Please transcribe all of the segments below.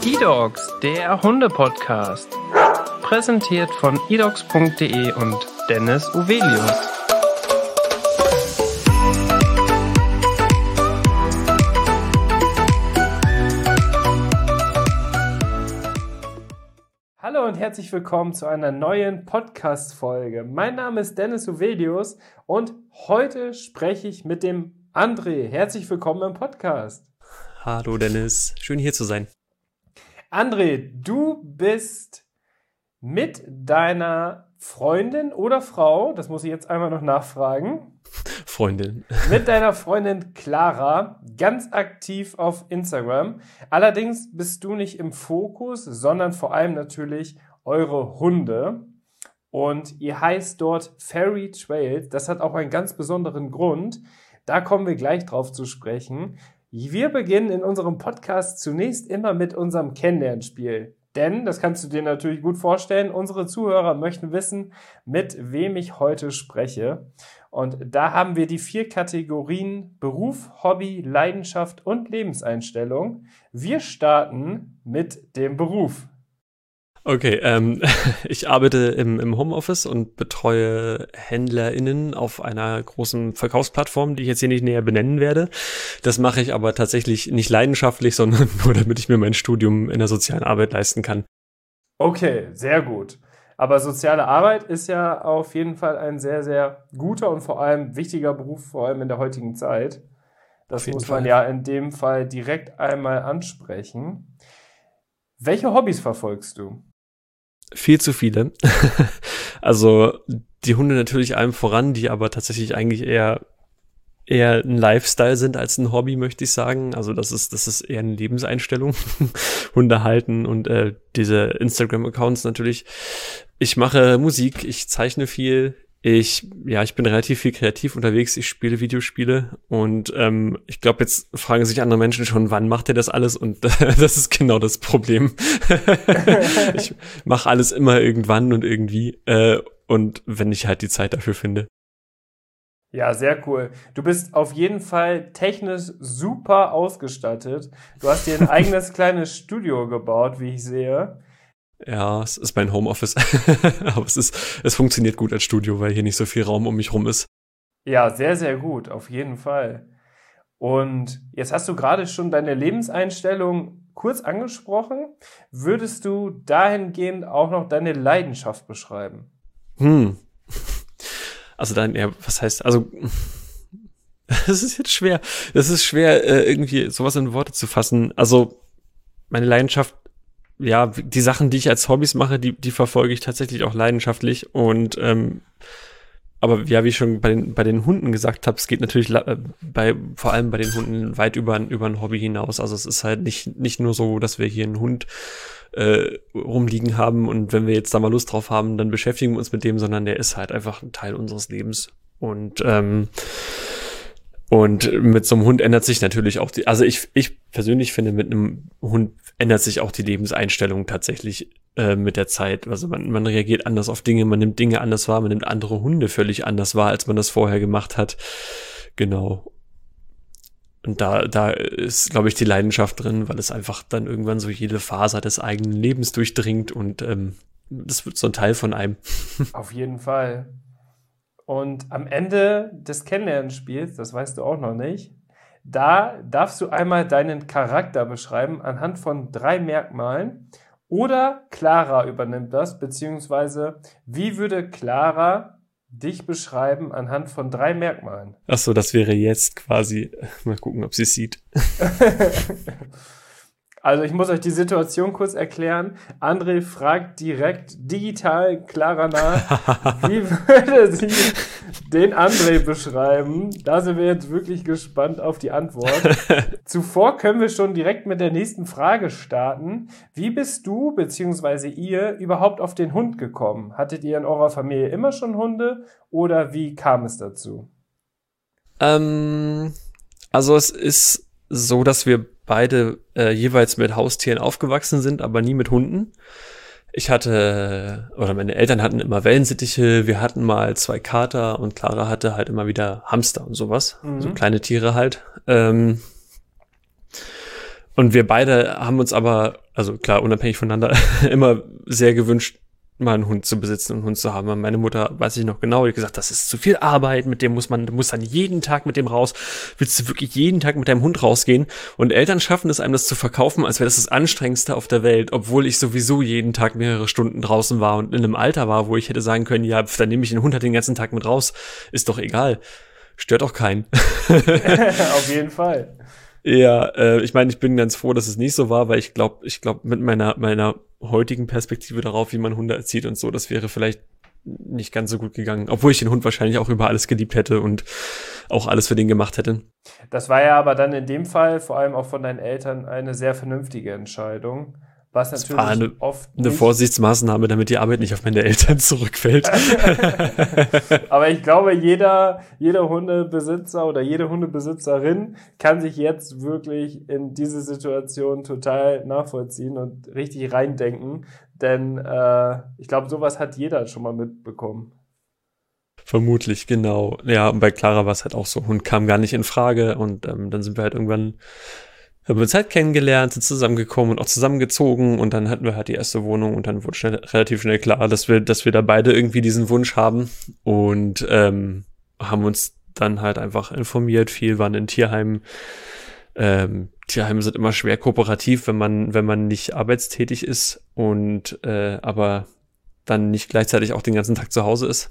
eDogs, der Hunde-Podcast. Präsentiert von edogs.de und Dennis Uvelius. Hallo und herzlich willkommen zu einer neuen Podcast-Folge. Mein Name ist Dennis Uvelius und heute spreche ich mit dem André. Herzlich willkommen im Podcast. Hallo Dennis, schön hier zu sein. André, du bist mit deiner Freundin oder Frau, das muss ich jetzt einmal noch nachfragen. Freundin. Mit deiner Freundin Clara ganz aktiv auf Instagram. Allerdings bist du nicht im Fokus, sondern vor allem natürlich eure Hunde. Und ihr heißt dort Fairy Trails. Das hat auch einen ganz besonderen Grund. Da kommen wir gleich drauf zu sprechen. Wir beginnen in unserem Podcast zunächst immer mit unserem Kennenlernspiel. Denn, das kannst du dir natürlich gut vorstellen, unsere Zuhörer möchten wissen, mit wem ich heute spreche. Und da haben wir die 4 Kategorien Beruf, Hobby, Leidenschaft und Lebenseinstellung. Wir starten mit dem Beruf. Okay, ich arbeite im Homeoffice und betreue HändlerInnen auf einer großen Verkaufsplattform, die ich jetzt hier nicht näher benennen werde. Das mache ich aber tatsächlich nicht leidenschaftlich, sondern nur, damit ich mir mein Studium in der sozialen Arbeit leisten kann. Okay, sehr gut. Aber soziale Arbeit ist ja auf jeden Fall ein sehr, sehr guter und vor allem wichtiger Beruf, vor allem in der heutigen Zeit. Das muss man ja in dem Fall direkt einmal ansprechen. Welche Hobbys verfolgst du? Viel zu viele. Also die Hunde natürlich allem voran, die aber tatsächlich eigentlich eher ein Lifestyle sind als ein Hobby, möchte ich sagen. Also das ist eher eine Lebenseinstellung. Hunde halten und diese Instagram-Accounts natürlich. Ich mache Musik, ich zeichne viel. Ich bin relativ viel kreativ unterwegs, ich spiele Videospiele und ich glaube, jetzt fragen sich andere Menschen schon, wann macht ihr das alles? Und das ist genau das Problem. Ich mache alles immer irgendwann und irgendwie und wenn ich halt die Zeit dafür finde. Ja, sehr cool. Du bist auf jeden Fall technisch super ausgestattet. Du hast dir ein eigenes kleines Studio gebaut, wie ich sehe. Ja, es ist mein Homeoffice, aber es funktioniert gut als Studio, weil hier nicht so viel Raum um mich rum ist. Ja, sehr, sehr gut, auf jeden Fall. Und jetzt hast du gerade schon deine Lebenseinstellung kurz angesprochen. Würdest du dahingehend auch noch deine Leidenschaft beschreiben? Also was heißt, also das ist jetzt schwer. Das ist schwer, irgendwie sowas in Worte zu fassen. Also meine Leidenschaft, ja, die Sachen, die ich als Hobbys mache, die verfolge ich tatsächlich auch leidenschaftlich und aber ja, wie ich schon bei den Hunden gesagt habe, es geht natürlich vor allem bei den Hunden weit über ein Hobby hinaus. Also es ist halt nicht nur so, dass wir hier einen Hund rumliegen haben und wenn wir jetzt da mal Lust drauf haben, dann beschäftigen wir uns mit dem, sondern der ist halt einfach ein Teil unseres Lebens und mit so einem Hund ändert sich natürlich auch also ich persönlich finde, mit einem Hund ändert sich auch die Lebenseinstellung tatsächlich mit der Zeit. Also man reagiert anders auf Dinge, man nimmt Dinge anders wahr, man nimmt andere Hunde völlig anders wahr, als man das vorher gemacht hat. Genau. Und da ist, glaube ich, die Leidenschaft drin, weil es einfach dann irgendwann so jede Faser des eigenen Lebens durchdringt und das wird so ein Teil von einem. Auf jeden Fall. Und am Ende des Kennenlernspiels, das weißt du auch noch nicht, da darfst du einmal deinen Charakter beschreiben anhand von 3 Merkmalen oder Clara übernimmt das, beziehungsweise wie würde Clara dich beschreiben anhand von 3 Merkmalen? Ach so, das wäre jetzt quasi, mal gucken, ob sie es sieht. Also ich muss euch die Situation kurz erklären. André fragt direkt digital Clara nach, wie würde sie den André beschreiben? Da sind wir jetzt wirklich gespannt auf die Antwort. Zuvor können wir schon direkt mit der nächsten Frage starten. Wie bist du bzw. ihr überhaupt auf den Hund gekommen? Hattet ihr in eurer Familie immer schon Hunde oder wie kam es dazu? Also es ist so, dass wir beide jeweils mit Haustieren aufgewachsen sind, aber nie mit Hunden. Meine Eltern hatten immer Wellensittiche, wir hatten mal 2 Kater und Clara hatte halt immer wieder Hamster und sowas. So kleine Tiere halt. Und wir beide haben uns aber, also klar, unabhängig voneinander, immer sehr gewünscht, mal einen Hund zu besitzen und einen Hund zu haben. Und meine Mutter, weiß ich noch genau, die hat gesagt, das ist zu viel Arbeit, du musst dann jeden Tag mit dem raus. Willst du wirklich jeden Tag mit deinem Hund rausgehen? Und Eltern schaffen es einem, das zu verkaufen, als wäre das Anstrengendste auf der Welt, obwohl ich sowieso jeden Tag mehrere Stunden draußen war und in einem Alter war, wo ich hätte sagen können, ja, dann nehme ich den Hund halt den ganzen Tag mit raus. Ist doch egal. Stört auch keinen. Auf jeden Fall. Ja, ich meine, ich bin ganz froh, dass es nicht so war, weil ich glaube, mit meiner heutigen Perspektive darauf, wie man Hunde erzieht und so, das wäre vielleicht nicht ganz so gut gegangen. Obwohl ich den Hund wahrscheinlich auch über alles geliebt hätte und auch alles für den gemacht hätte. Das war ja aber dann in dem Fall, vor allem auch von deinen Eltern, eine sehr vernünftige Entscheidung. Was natürlich oft eine Vorsichtsmaßnahme, damit die Arbeit nicht auf meine Eltern zurückfällt. Aber ich glaube, jeder Hundebesitzer oder jede Hundebesitzerin kann sich jetzt wirklich in diese Situation total nachvollziehen und richtig reindenken. Denn ich glaube, sowas hat jeder schon mal mitbekommen. Vermutlich, genau. Ja, und bei Clara war es halt auch so. Hund kam gar nicht in Frage und dann sind wir halt irgendwann haben wir uns halt kennengelernt, sind zusammengekommen und auch zusammengezogen und dann hatten wir halt die erste Wohnung und dann wurde relativ schnell klar, dass wir da beide irgendwie diesen Wunsch haben und haben uns dann halt einfach informiert, viel waren in Tierheimen. Tierheime sind immer schwer kooperativ, wenn man nicht arbeitstätig ist und aber dann nicht gleichzeitig auch den ganzen Tag zu Hause ist.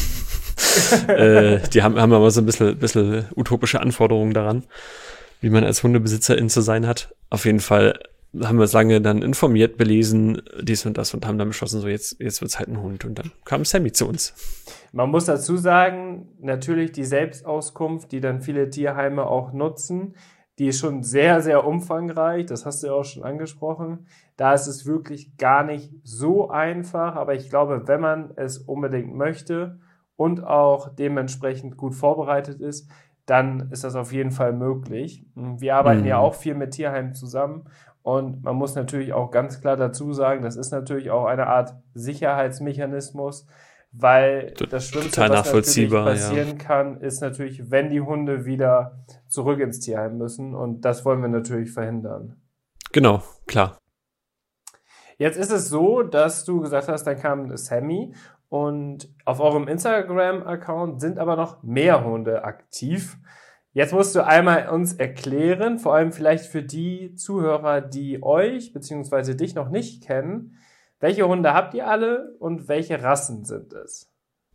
Die haben aber so ein bisschen utopische Anforderungen daran, wie man als Hundebesitzerin zu sein hat. Auf jeden Fall haben wir es lange dann informiert, belesen, dies und das und haben dann beschlossen, so jetzt wird's halt ein Hund. Und dann kam Sammy zu uns. Man muss dazu sagen, natürlich die Selbstauskunft, die dann viele Tierheime auch nutzen, die ist schon sehr, sehr umfangreich. Das hast du ja auch schon angesprochen. Da ist es wirklich gar nicht so einfach. Aber ich glaube, wenn man es unbedingt möchte und auch dementsprechend gut vorbereitet ist, dann ist das auf jeden Fall möglich. Wir arbeiten ja auch viel mit Tierheimen zusammen und man muss natürlich auch ganz klar dazu sagen, das ist natürlich auch eine Art Sicherheitsmechanismus, weil das Schlimmste, was natürlich passieren kann, ist natürlich, wenn die Hunde wieder zurück ins Tierheim müssen und das wollen wir natürlich verhindern. Genau, klar. Jetzt ist es so, dass du gesagt hast, dann kam Sammy. Und auf eurem Instagram-Account sind aber noch mehr Hunde aktiv. Jetzt musst du einmal uns erklären, vor allem vielleicht für die Zuhörer, die euch bzw. dich noch nicht kennen, welche Hunde habt ihr alle und welche Rassen sind es?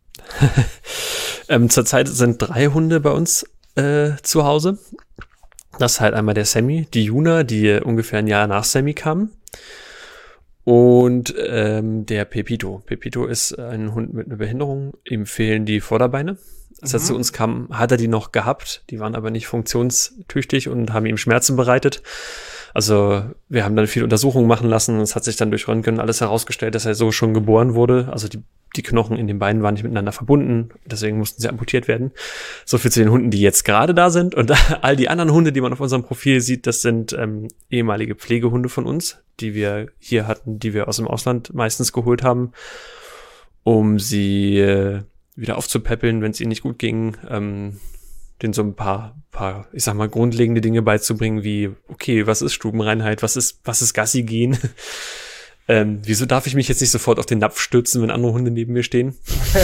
Zurzeit sind 3 Hunde bei uns zu Hause. Das ist halt einmal der Sammy, die Juna, die ungefähr ein Jahr nach Sammy kam. Und der Pepito. Pepito ist ein Hund mit einer Behinderung. Ihm fehlen die Vorderbeine. Als er zu uns kam, hat er die noch gehabt. Die waren aber nicht funktionstüchtig und haben ihm Schmerzen bereitet. Also wir haben dann viel Untersuchungen machen lassen. Es hat sich dann durch Röntgen alles herausgestellt, dass er so schon geboren wurde. Also die Knochen in den Beinen waren nicht miteinander verbunden. Deswegen mussten sie amputiert werden. So viel zu den Hunden, die jetzt gerade da sind. Und all die anderen Hunde, die man auf unserem Profil sieht, das sind ehemalige Pflegehunde von uns, die wir hier hatten, die wir aus dem Ausland meistens geholt haben, um sie wieder aufzupäppeln, wenn es ihnen nicht gut ging, denen so ein paar, ich sag mal, grundlegende Dinge beizubringen, wie, okay, was ist Stubenreinheit, was ist Gassi gehen? Wieso darf ich mich jetzt nicht sofort auf den Napf stürzen, wenn andere Hunde neben mir stehen?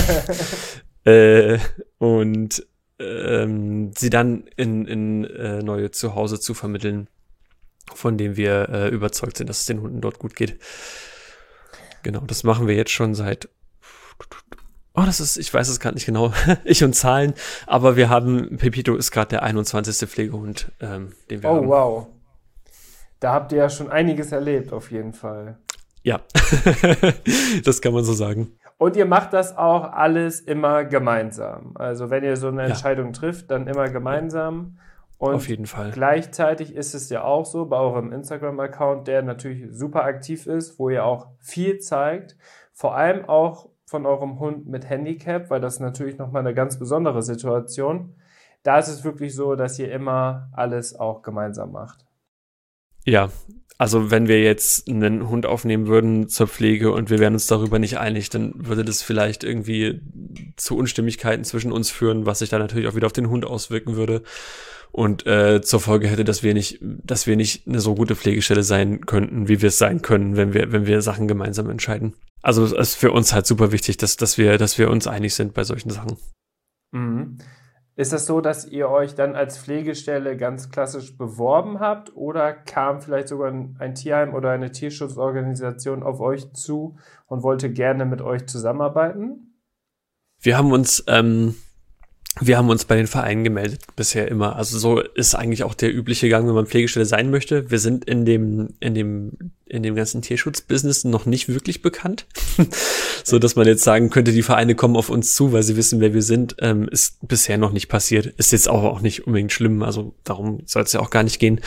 Und sie dann in neue Zuhause zu vermitteln, von dem wir überzeugt sind, dass es den Hunden dort gut geht. Genau, das machen wir jetzt schon seit ich weiß es gerade nicht genau, ich und Zahlen, aber wir haben, Pepito ist gerade der 21. Pflegehund, den wir haben. Oh, wow. Da habt ihr ja schon einiges erlebt, auf jeden Fall. Ja, das kann man so sagen. Und ihr macht das auch alles immer gemeinsam. Also wenn ihr so eine Entscheidung trifft, dann immer gemeinsam. Und auf jeden Fall. Gleichzeitig ist es ja auch so bei eurem Instagram-Account, der natürlich super aktiv ist, wo ihr auch viel zeigt, vor allem auch von eurem Hund mit Handicap, weil das ist natürlich nochmal eine ganz besondere Situation. Da ist es wirklich so, dass ihr immer alles auch gemeinsam macht. Ja, also wenn wir jetzt einen Hund aufnehmen würden zur Pflege und wir wären uns darüber nicht einig, dann würde das vielleicht irgendwie zu Unstimmigkeiten zwischen uns führen, was sich dann natürlich auch wieder auf den Hund auswirken würde. und zur Folge hätte, dass wir nicht eine so gute Pflegestelle sein könnten, wie wir es sein können, wenn wir Sachen gemeinsam entscheiden. Also es ist für uns halt super wichtig, dass wir uns einig sind bei solchen Sachen. Mhm. Ist das so, dass ihr euch dann als Pflegestelle ganz klassisch beworben habt oder kam vielleicht sogar ein Tierheim oder eine Tierschutzorganisation auf euch zu und wollte gerne mit euch zusammenarbeiten? Wir haben uns bei den Vereinen gemeldet bisher immer. Also so ist eigentlich auch der übliche Gang, wenn man Pflegestelle sein möchte. Wir sind in dem ganzen Tierschutzbusiness noch nicht wirklich bekannt. So dass man jetzt sagen könnte, die Vereine kommen auf uns zu, weil sie wissen, wer wir sind, ist bisher noch nicht passiert. Ist jetzt auch nicht unbedingt schlimm. Also darum soll es ja auch gar nicht gehen.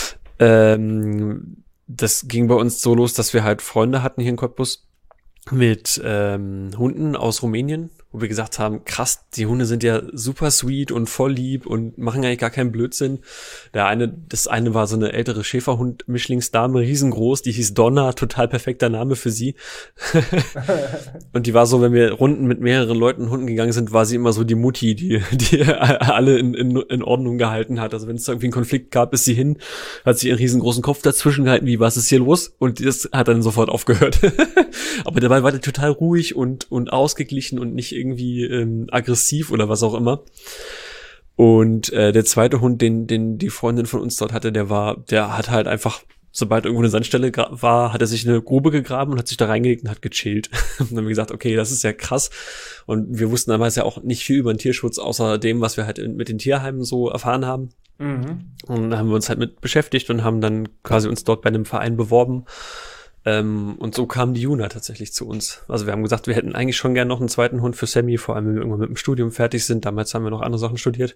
Das ging bei uns so los, dass wir halt Freunde hatten hier in Cottbus mit Hunden aus Rumänien, wo wir gesagt haben, krass, die Hunde sind ja super sweet und voll lieb und machen eigentlich gar keinen Blödsinn. Das eine war so eine ältere Schäferhund-Mischlingsdame, riesengroß, die hieß Donna, total perfekter Name für sie. Und die war so, wenn wir Runden mit mehreren Leuten Hunden gegangen sind, war sie immer so die Mutti, die alle in Ordnung gehalten hat. Also wenn es da irgendwie einen Konflikt gab, ist sie hin, hat sie ihren riesengroßen Kopf dazwischen gehalten, wie, was ist hier los? Und das hat dann sofort aufgehört. Aber dabei war der total ruhig und ausgeglichen und nicht irgendwie aggressiv oder was auch immer. Und der zweite Hund, den die Freundin von uns dort hatte, der hat halt einfach, sobald irgendwo eine Sandstelle war, hat er sich eine Grube gegraben und hat sich da reingelegt und hat gechillt. Und dann haben wir gesagt, okay, das ist ja krass. Und wir wussten damals ja auch nicht viel über den Tierschutz, außer dem, was wir halt mit den Tierheimen so erfahren haben. Mhm. Und dann haben wir uns halt mit beschäftigt und haben dann quasi uns dort bei einem Verein beworben. Und so kam die Juna tatsächlich zu uns. Also wir haben gesagt, wir hätten eigentlich schon gerne noch einen zweiten Hund für Sammy, vor allem wenn wir irgendwann mit dem Studium fertig sind. Damals haben wir noch andere Sachen studiert.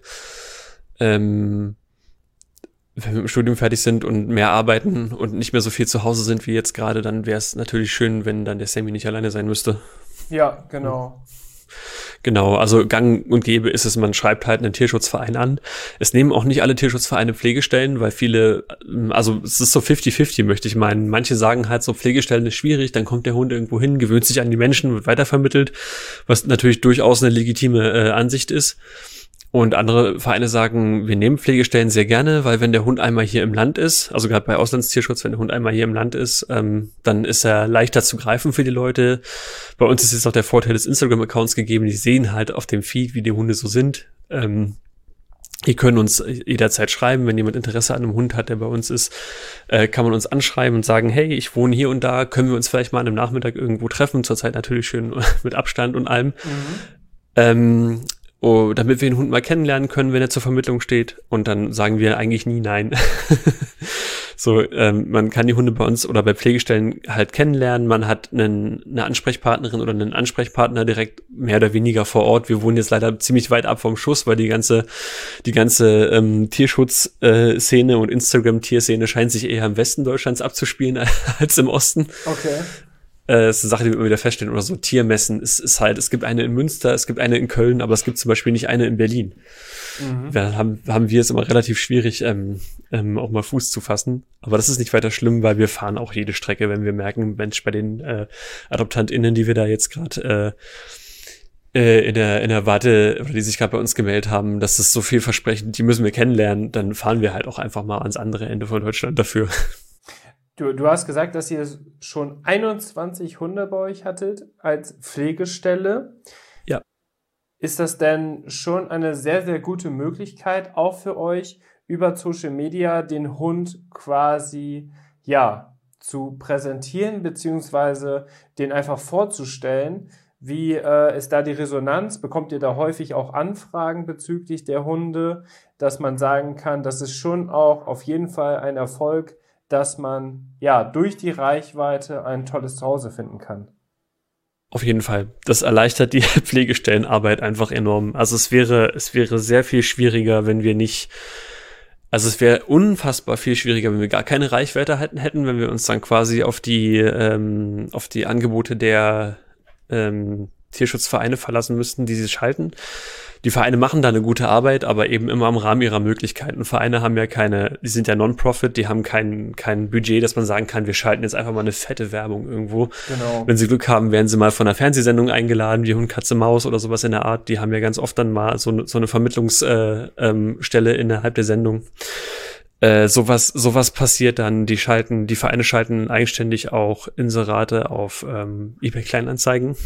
Wenn wir mit dem Studium fertig sind und mehr arbeiten und nicht mehr so viel zu Hause sind wie jetzt gerade, dann wäre es natürlich schön, wenn dann der Sammy nicht alleine sein müsste. Ja, genau. Genau, also gang und gäbe ist es, man schreibt halt einen Tierschutzverein an. Es nehmen auch nicht alle Tierschutzvereine Pflegestellen, weil viele, also es ist so 50-50, möchte ich meinen. Manche sagen halt so, Pflegestellen ist schwierig, dann kommt der Hund irgendwo hin, gewöhnt sich an die Menschen, wird weitervermittelt, was natürlich durchaus eine legitime Ansicht ist. Und andere Vereine sagen, wir nehmen Pflegestellen sehr gerne, weil wenn der Hund einmal hier im Land ist, also gerade bei Auslandstierschutz, wenn der Hund einmal hier im Land ist, dann ist er leichter zu greifen für die Leute. Bei uns ist jetzt auch der Vorteil des Instagram-Accounts gegeben, die sehen halt auf dem Feed, wie die Hunde so sind. Die können uns jederzeit schreiben, wenn jemand Interesse an einem Hund hat, der bei uns ist, kann man uns anschreiben und sagen, hey, ich wohne hier und da, können wir uns vielleicht mal an einem Nachmittag irgendwo treffen, zurzeit natürlich schön mit Abstand und allem. Mhm. Damit wir den Hund mal kennenlernen können, wenn er zur Vermittlung steht. Und dann sagen wir eigentlich nie nein. So, man kann die Hunde bei uns oder bei Pflegestellen halt kennenlernen. Man hat eine Ansprechpartnerin oder einen Ansprechpartner direkt mehr oder weniger vor Ort. Wir wohnen jetzt leider ziemlich weit ab vom Schuss, weil die ganze Tierschutzszene und Instagram-Tierszene scheint sich eher im Westen Deutschlands abzuspielen als im Osten. Okay. Das ist eine Sache, die wir immer wieder feststellen. Oder so Tiermessen. Es gibt eine in Münster, es gibt eine in Köln, aber es gibt zum Beispiel nicht eine in Berlin. Mhm. Da haben wir es immer relativ schwierig, auch mal Fuß zu fassen. Aber das ist nicht weiter schlimm, weil wir fahren auch jede Strecke, wenn wir merken, Mensch, bei den AdoptantInnen, die wir da jetzt gerade in der Warte, oder die sich gerade bei uns gemeldet haben, dass das so vielversprechend, die müssen wir kennenlernen, dann fahren wir halt auch einfach mal ans andere Ende von Deutschland dafür. Du hast gesagt, dass ihr schon 21 Hunde bei euch hattet als Pflegestelle. Ja. Ist das denn schon eine sehr, sehr gute Möglichkeit, auch für euch über Social Media den Hund quasi, zu präsentieren, beziehungsweise den einfach vorzustellen? Wie ist da die Resonanz? Bekommt ihr da häufig auch Anfragen bezüglich der Hunde, dass man sagen kann, das ist schon auch auf jeden Fall ein Erfolg, dass man durch die Reichweite ein tolles Zuhause finden kann? Auf jeden Fall. Das erleichtert die Pflegestellenarbeit einfach enorm. Also es wäre sehr viel schwieriger, wenn wir nicht, also es wäre unfassbar viel schwieriger, wenn wir gar keine Reichweite hätten, wenn wir uns dann quasi auf die Angebote der Tierschutzvereine verlassen müssten, die sie schalten. Die Vereine machen da eine gute Arbeit, aber eben immer im Rahmen ihrer Möglichkeiten. Vereine haben ja die sind ja Non-Profit, die haben kein Budget, dass man sagen kann, wir schalten jetzt einfach mal eine fette Werbung irgendwo. Genau. Wenn sie Glück haben, werden sie mal von einer Fernsehsendung eingeladen, wie Hund, Katze, Maus oder sowas in der Art. Die haben ja ganz oft dann mal so eine Vermittlungsstelle innerhalb der Sendung. Sowas passiert dann, die Vereine schalten eigenständig auch Inserate auf eBay Kleinanzeigen.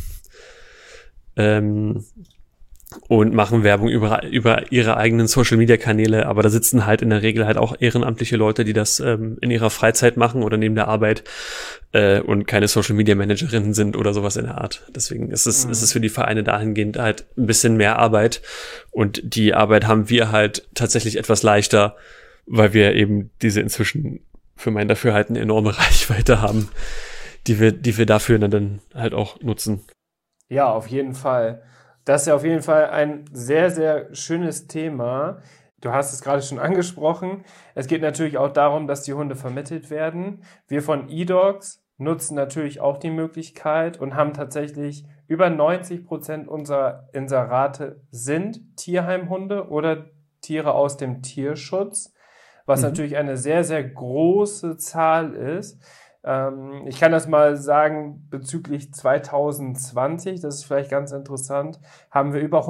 Und machen Werbung über ihre eigenen Social-Media-Kanäle, aber da sitzen halt in der Regel halt auch ehrenamtliche Leute, die das in ihrer Freizeit machen oder neben der Arbeit und keine Social-Media-Managerinnen sind oder sowas in der Art. Deswegen ist es für die Vereine dahingehend halt ein bisschen mehr Arbeit und die Arbeit haben wir halt tatsächlich etwas leichter, weil wir eben diese inzwischen für mein Dafürhalten enorme Reichweite haben, die wir dafür dann halt auch nutzen. Ja, auf jeden Fall. Das ist ja auf jeden Fall ein sehr, sehr schönes Thema. Du hast es gerade schon angesprochen. Es geht natürlich auch darum, dass die Hunde vermittelt werden. Wir von eDogs nutzen natürlich auch die Möglichkeit und haben tatsächlich über 90% unserer Inserate sind Tierheimhunde oder Tiere aus dem Tierschutz, was natürlich eine sehr, sehr große Zahl ist. Ich kann das mal sagen, bezüglich 2020, das ist vielleicht ganz interessant, haben wir über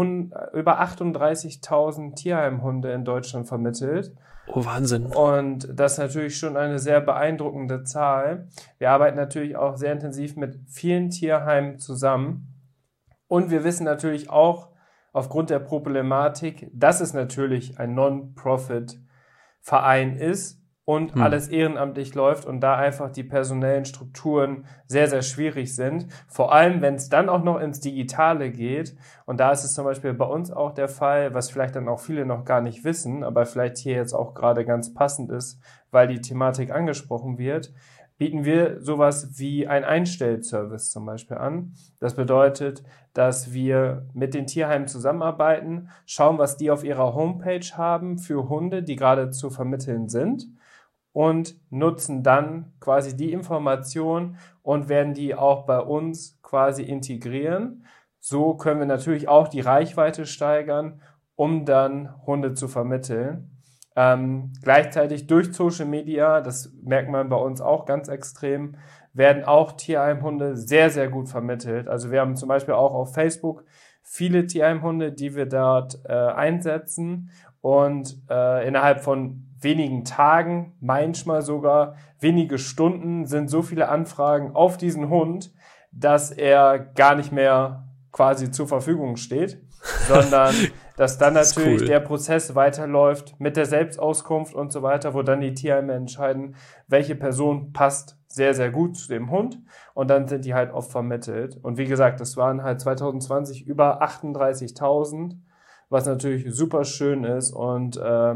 38.000 Tierheimhunde in Deutschland vermittelt. Oh, Wahnsinn. Und das ist natürlich schon eine sehr beeindruckende Zahl. Wir arbeiten natürlich auch sehr intensiv mit vielen Tierheimen zusammen. Und wir wissen natürlich auch aufgrund der Problematik, dass es natürlich ein Non-Profit-Verein ist und alles ehrenamtlich läuft und da einfach die personellen Strukturen sehr, sehr schwierig sind. Vor allem, wenn es dann auch noch ins Digitale geht. Und da ist es zum Beispiel bei uns auch der Fall, was vielleicht dann auch viele noch gar nicht wissen, aber vielleicht hier jetzt auch gerade ganz passend ist, weil die Thematik angesprochen wird, bieten wir sowas wie ein Einstellservice zum Beispiel an. Das bedeutet, dass wir mit den Tierheimen zusammenarbeiten, schauen, was die auf ihrer Homepage haben für Hunde, die gerade zu vermitteln sind, und nutzen dann quasi die Information und werden die auch bei uns quasi integrieren. So können wir natürlich auch die Reichweite steigern, um dann Hunde zu vermitteln. Gleichzeitig durch Social Media, das merkt man bei uns auch ganz extrem, werden auch Tierheimhunde sehr, sehr gut vermittelt. Also wir haben zum Beispiel auch auf Facebook viele Tierheimhunde, die wir dort einsetzen und innerhalb von wenigen Tagen, manchmal sogar wenige Stunden, sind so viele Anfragen auf diesen Hund, dass er gar nicht mehr quasi zur Verfügung steht, sondern dass dann natürlich der Prozess weiterläuft mit der Selbstauskunft und so weiter, wo dann die Tierheime entscheiden, welche Person passt sehr, sehr gut zu dem Hund und dann sind die halt oft vermittelt. Und wie gesagt, das waren halt 2020 über 38.000, was natürlich super schön ist und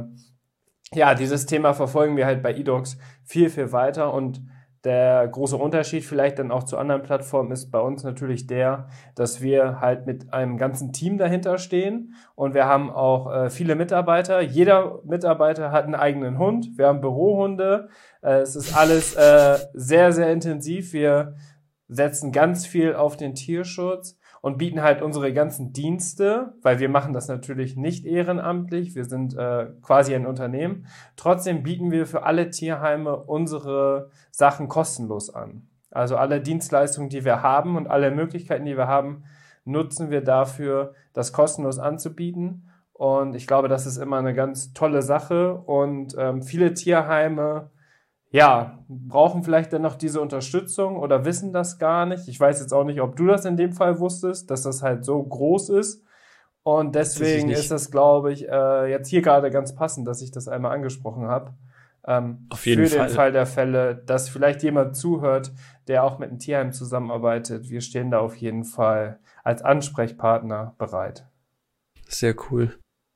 ja, dieses Thema verfolgen wir halt bei eDogs viel, viel weiter und der große Unterschied vielleicht dann auch zu anderen Plattformen ist bei uns natürlich der, dass wir halt mit einem ganzen Team dahinter stehen und wir haben auch viele Mitarbeiter. Jeder Mitarbeiter hat einen eigenen Hund. Wir haben Bürohunde. Es ist alles sehr, sehr intensiv. Wir setzen ganz viel auf den Tierschutz und bieten halt unsere ganzen Dienste, weil wir machen das natürlich nicht ehrenamtlich, wir sind quasi ein Unternehmen. Trotzdem bieten wir für alle Tierheime unsere Sachen kostenlos an. Also alle Dienstleistungen, die wir haben und alle Möglichkeiten, die wir haben, nutzen wir dafür, das kostenlos anzubieten. Und ich glaube, das ist immer eine ganz tolle Sache und viele Tierheime ja, brauchen vielleicht dann noch diese Unterstützung oder wissen das gar nicht. Ich weiß jetzt auch nicht, ob du das in dem Fall wusstest, dass das halt so groß ist. Und deswegen ist das, glaube ich, jetzt hier gerade ganz passend, dass ich das einmal angesprochen habe. Auf jeden Fall. Für den Fall der Fälle, dass vielleicht jemand zuhört, der auch mit einem Tierheim zusammenarbeitet. Wir stehen da auf jeden Fall als Ansprechpartner bereit. Sehr cool.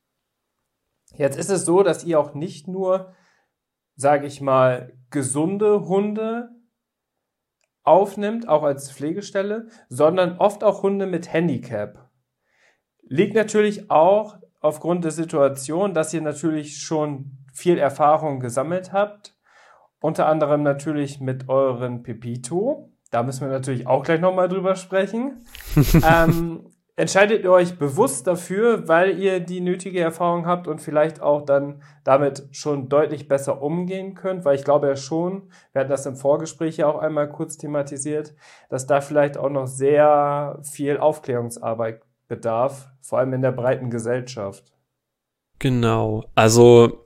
Jetzt ist es so, dass ihr auch nicht nur, sage ich mal, gesunde Hunde aufnimmt, auch als Pflegestelle, sondern oft auch Hunde mit Handicap. Liegt natürlich auch aufgrund der Situation, dass ihr natürlich schon viel Erfahrung gesammelt habt, unter anderem natürlich mit euren Pepito. da müssen wir natürlich auch gleich nochmal drüber sprechen. Entscheidet ihr euch bewusst dafür, weil ihr die nötige Erfahrung habt und vielleicht auch dann damit schon deutlich besser umgehen könnt? Weil ich glaube ja schon, wir hatten das im Vorgespräch ja auch einmal kurz thematisiert, dass da vielleicht auch noch sehr viel Aufklärungsarbeit bedarf, vor allem in der breiten Gesellschaft. Genau, also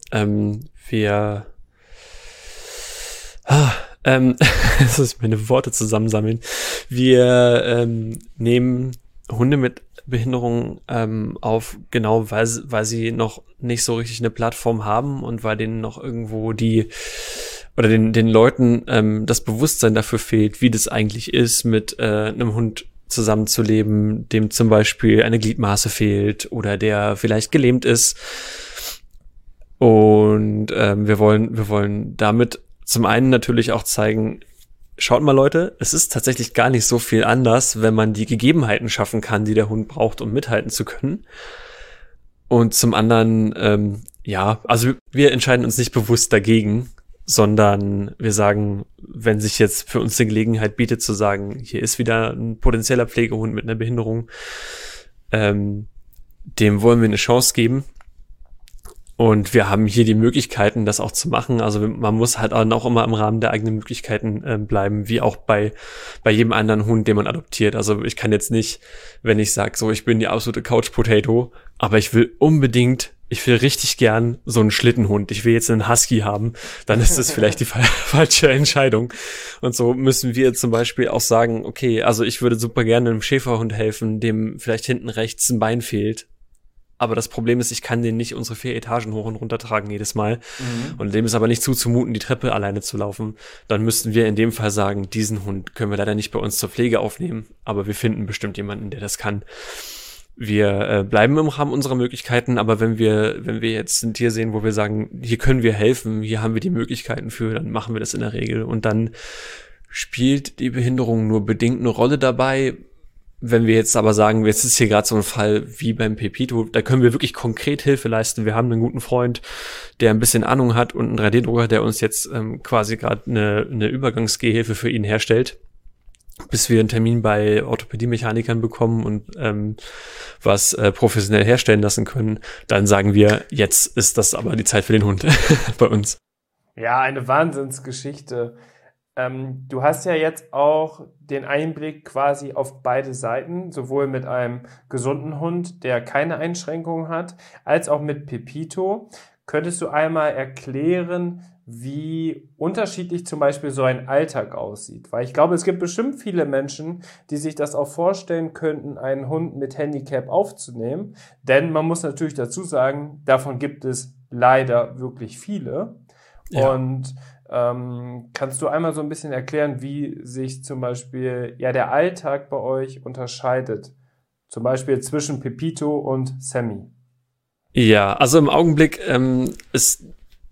das ist meine Worte zusammensammeln. Wir nehmen Hunde mit Behinderung auf, genau, weil sie noch nicht so richtig eine Plattform haben und weil denen noch irgendwo den Leuten das Bewusstsein dafür fehlt, wie das eigentlich ist, mit einem Hund zusammenzuleben, dem zum Beispiel eine Gliedmaße fehlt oder der vielleicht gelähmt ist. Und wir wollen damit zum einen natürlich auch zeigen, schaut mal Leute, es ist tatsächlich gar nicht so viel anders, wenn man die Gegebenheiten schaffen kann, die der Hund braucht, um mithalten zu können. Und zum anderen, also wir entscheiden uns nicht bewusst dagegen, sondern wir sagen, wenn sich jetzt für uns die Gelegenheit bietet zu sagen, hier ist wieder ein potenzieller Pflegehund mit einer Behinderung, dem wollen wir eine Chance geben. Und wir haben hier die Möglichkeiten, das auch zu machen. Also man muss halt auch immer im Rahmen der eigenen Möglichkeiten bleiben, wie auch bei jedem anderen Hund, den man adoptiert. Also ich kann jetzt nicht, wenn ich sage, so ich bin die absolute Couch Potato, aber ich will richtig gern so einen Schlittenhund. Ich will jetzt einen Husky haben, dann ist das vielleicht die falsche Entscheidung. Und so müssen wir zum Beispiel auch sagen, okay, also ich würde super gerne einem Schäferhund helfen, dem vielleicht hinten rechts ein Bein fehlt. Aber das Problem ist, ich kann den nicht unsere 4 Etagen hoch und runter tragen jedes Mal. Und dem ist aber nicht zuzumuten, die Treppe alleine zu laufen. Dann müssten wir in dem Fall sagen, diesen Hund können wir leider nicht bei uns zur Pflege aufnehmen, aber wir finden bestimmt jemanden, der das kann. Wir bleiben im Rahmen unserer Möglichkeiten, aber wenn wir jetzt ein Tier sehen, wo wir sagen, hier können wir helfen, hier haben wir die Möglichkeiten für, dann machen wir das in der Regel. Und dann spielt die Behinderung nur bedingt eine Rolle dabei. Wenn wir jetzt aber sagen, jetzt ist hier gerade so ein Fall wie beim Pepito, da können wir wirklich konkret Hilfe leisten. Wir haben einen guten Freund, der ein bisschen Ahnung hat und einen 3D-Drucker, der uns jetzt quasi gerade eine Übergangsgehhilfe für ihn herstellt, bis wir einen Termin bei Orthopädie-Mechanikern bekommen und was professionell herstellen lassen können. Dann sagen wir, jetzt ist das aber die Zeit für den Hund bei uns. Ja, eine Wahnsinnsgeschichte. Du hast ja jetzt auch den Einblick quasi auf beide Seiten, sowohl mit einem gesunden Hund, der keine Einschränkungen hat, als auch mit Pepito. Könntest du einmal erklären, wie unterschiedlich zum Beispiel so ein Alltag aussieht? Weil ich glaube, es gibt bestimmt viele Menschen, die sich das auch vorstellen könnten, einen Hund mit Handicap aufzunehmen. Denn man muss natürlich dazu sagen, davon gibt es leider wirklich viele. Ja. Und kannst du einmal so ein bisschen erklären, wie sich zum Beispiel der Alltag bei euch unterscheidet? Zum Beispiel zwischen Pepito und Sammy. Ja, also im Augenblick ist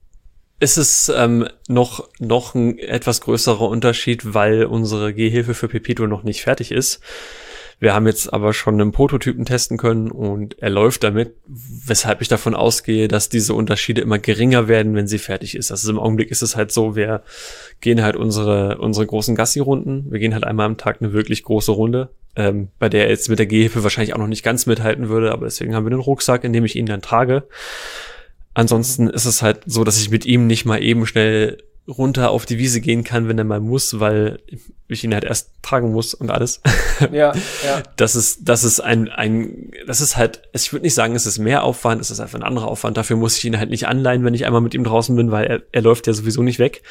es noch ein etwas größerer Unterschied, weil unsere Gehhilfe für Pepito noch nicht fertig ist. Wir haben jetzt aber schon einen Prototypen testen können und er läuft damit, weshalb ich davon ausgehe, dass diese Unterschiede immer geringer werden, wenn sie fertig ist. Also im Augenblick ist es halt so, wir gehen halt unsere großen Gassi-Runden. Wir gehen halt einmal am Tag eine wirklich große Runde, bei der er jetzt mit der Gehhilfe wahrscheinlich auch noch nicht ganz mithalten würde, aber deswegen haben wir einen Rucksack, in dem ich ihn dann trage. Ansonsten ist es halt so, dass ich mit ihm nicht mal eben schnell runter auf die Wiese gehen kann, wenn er mal muss, weil ich ihn halt erst tragen muss und alles. Ja. Das ist halt, ich würde nicht sagen, es ist mehr Aufwand, es ist einfach ein anderer Aufwand. Dafür muss ich ihn halt nicht anleihen, wenn ich einmal mit ihm draußen bin, weil er läuft ja sowieso nicht weg.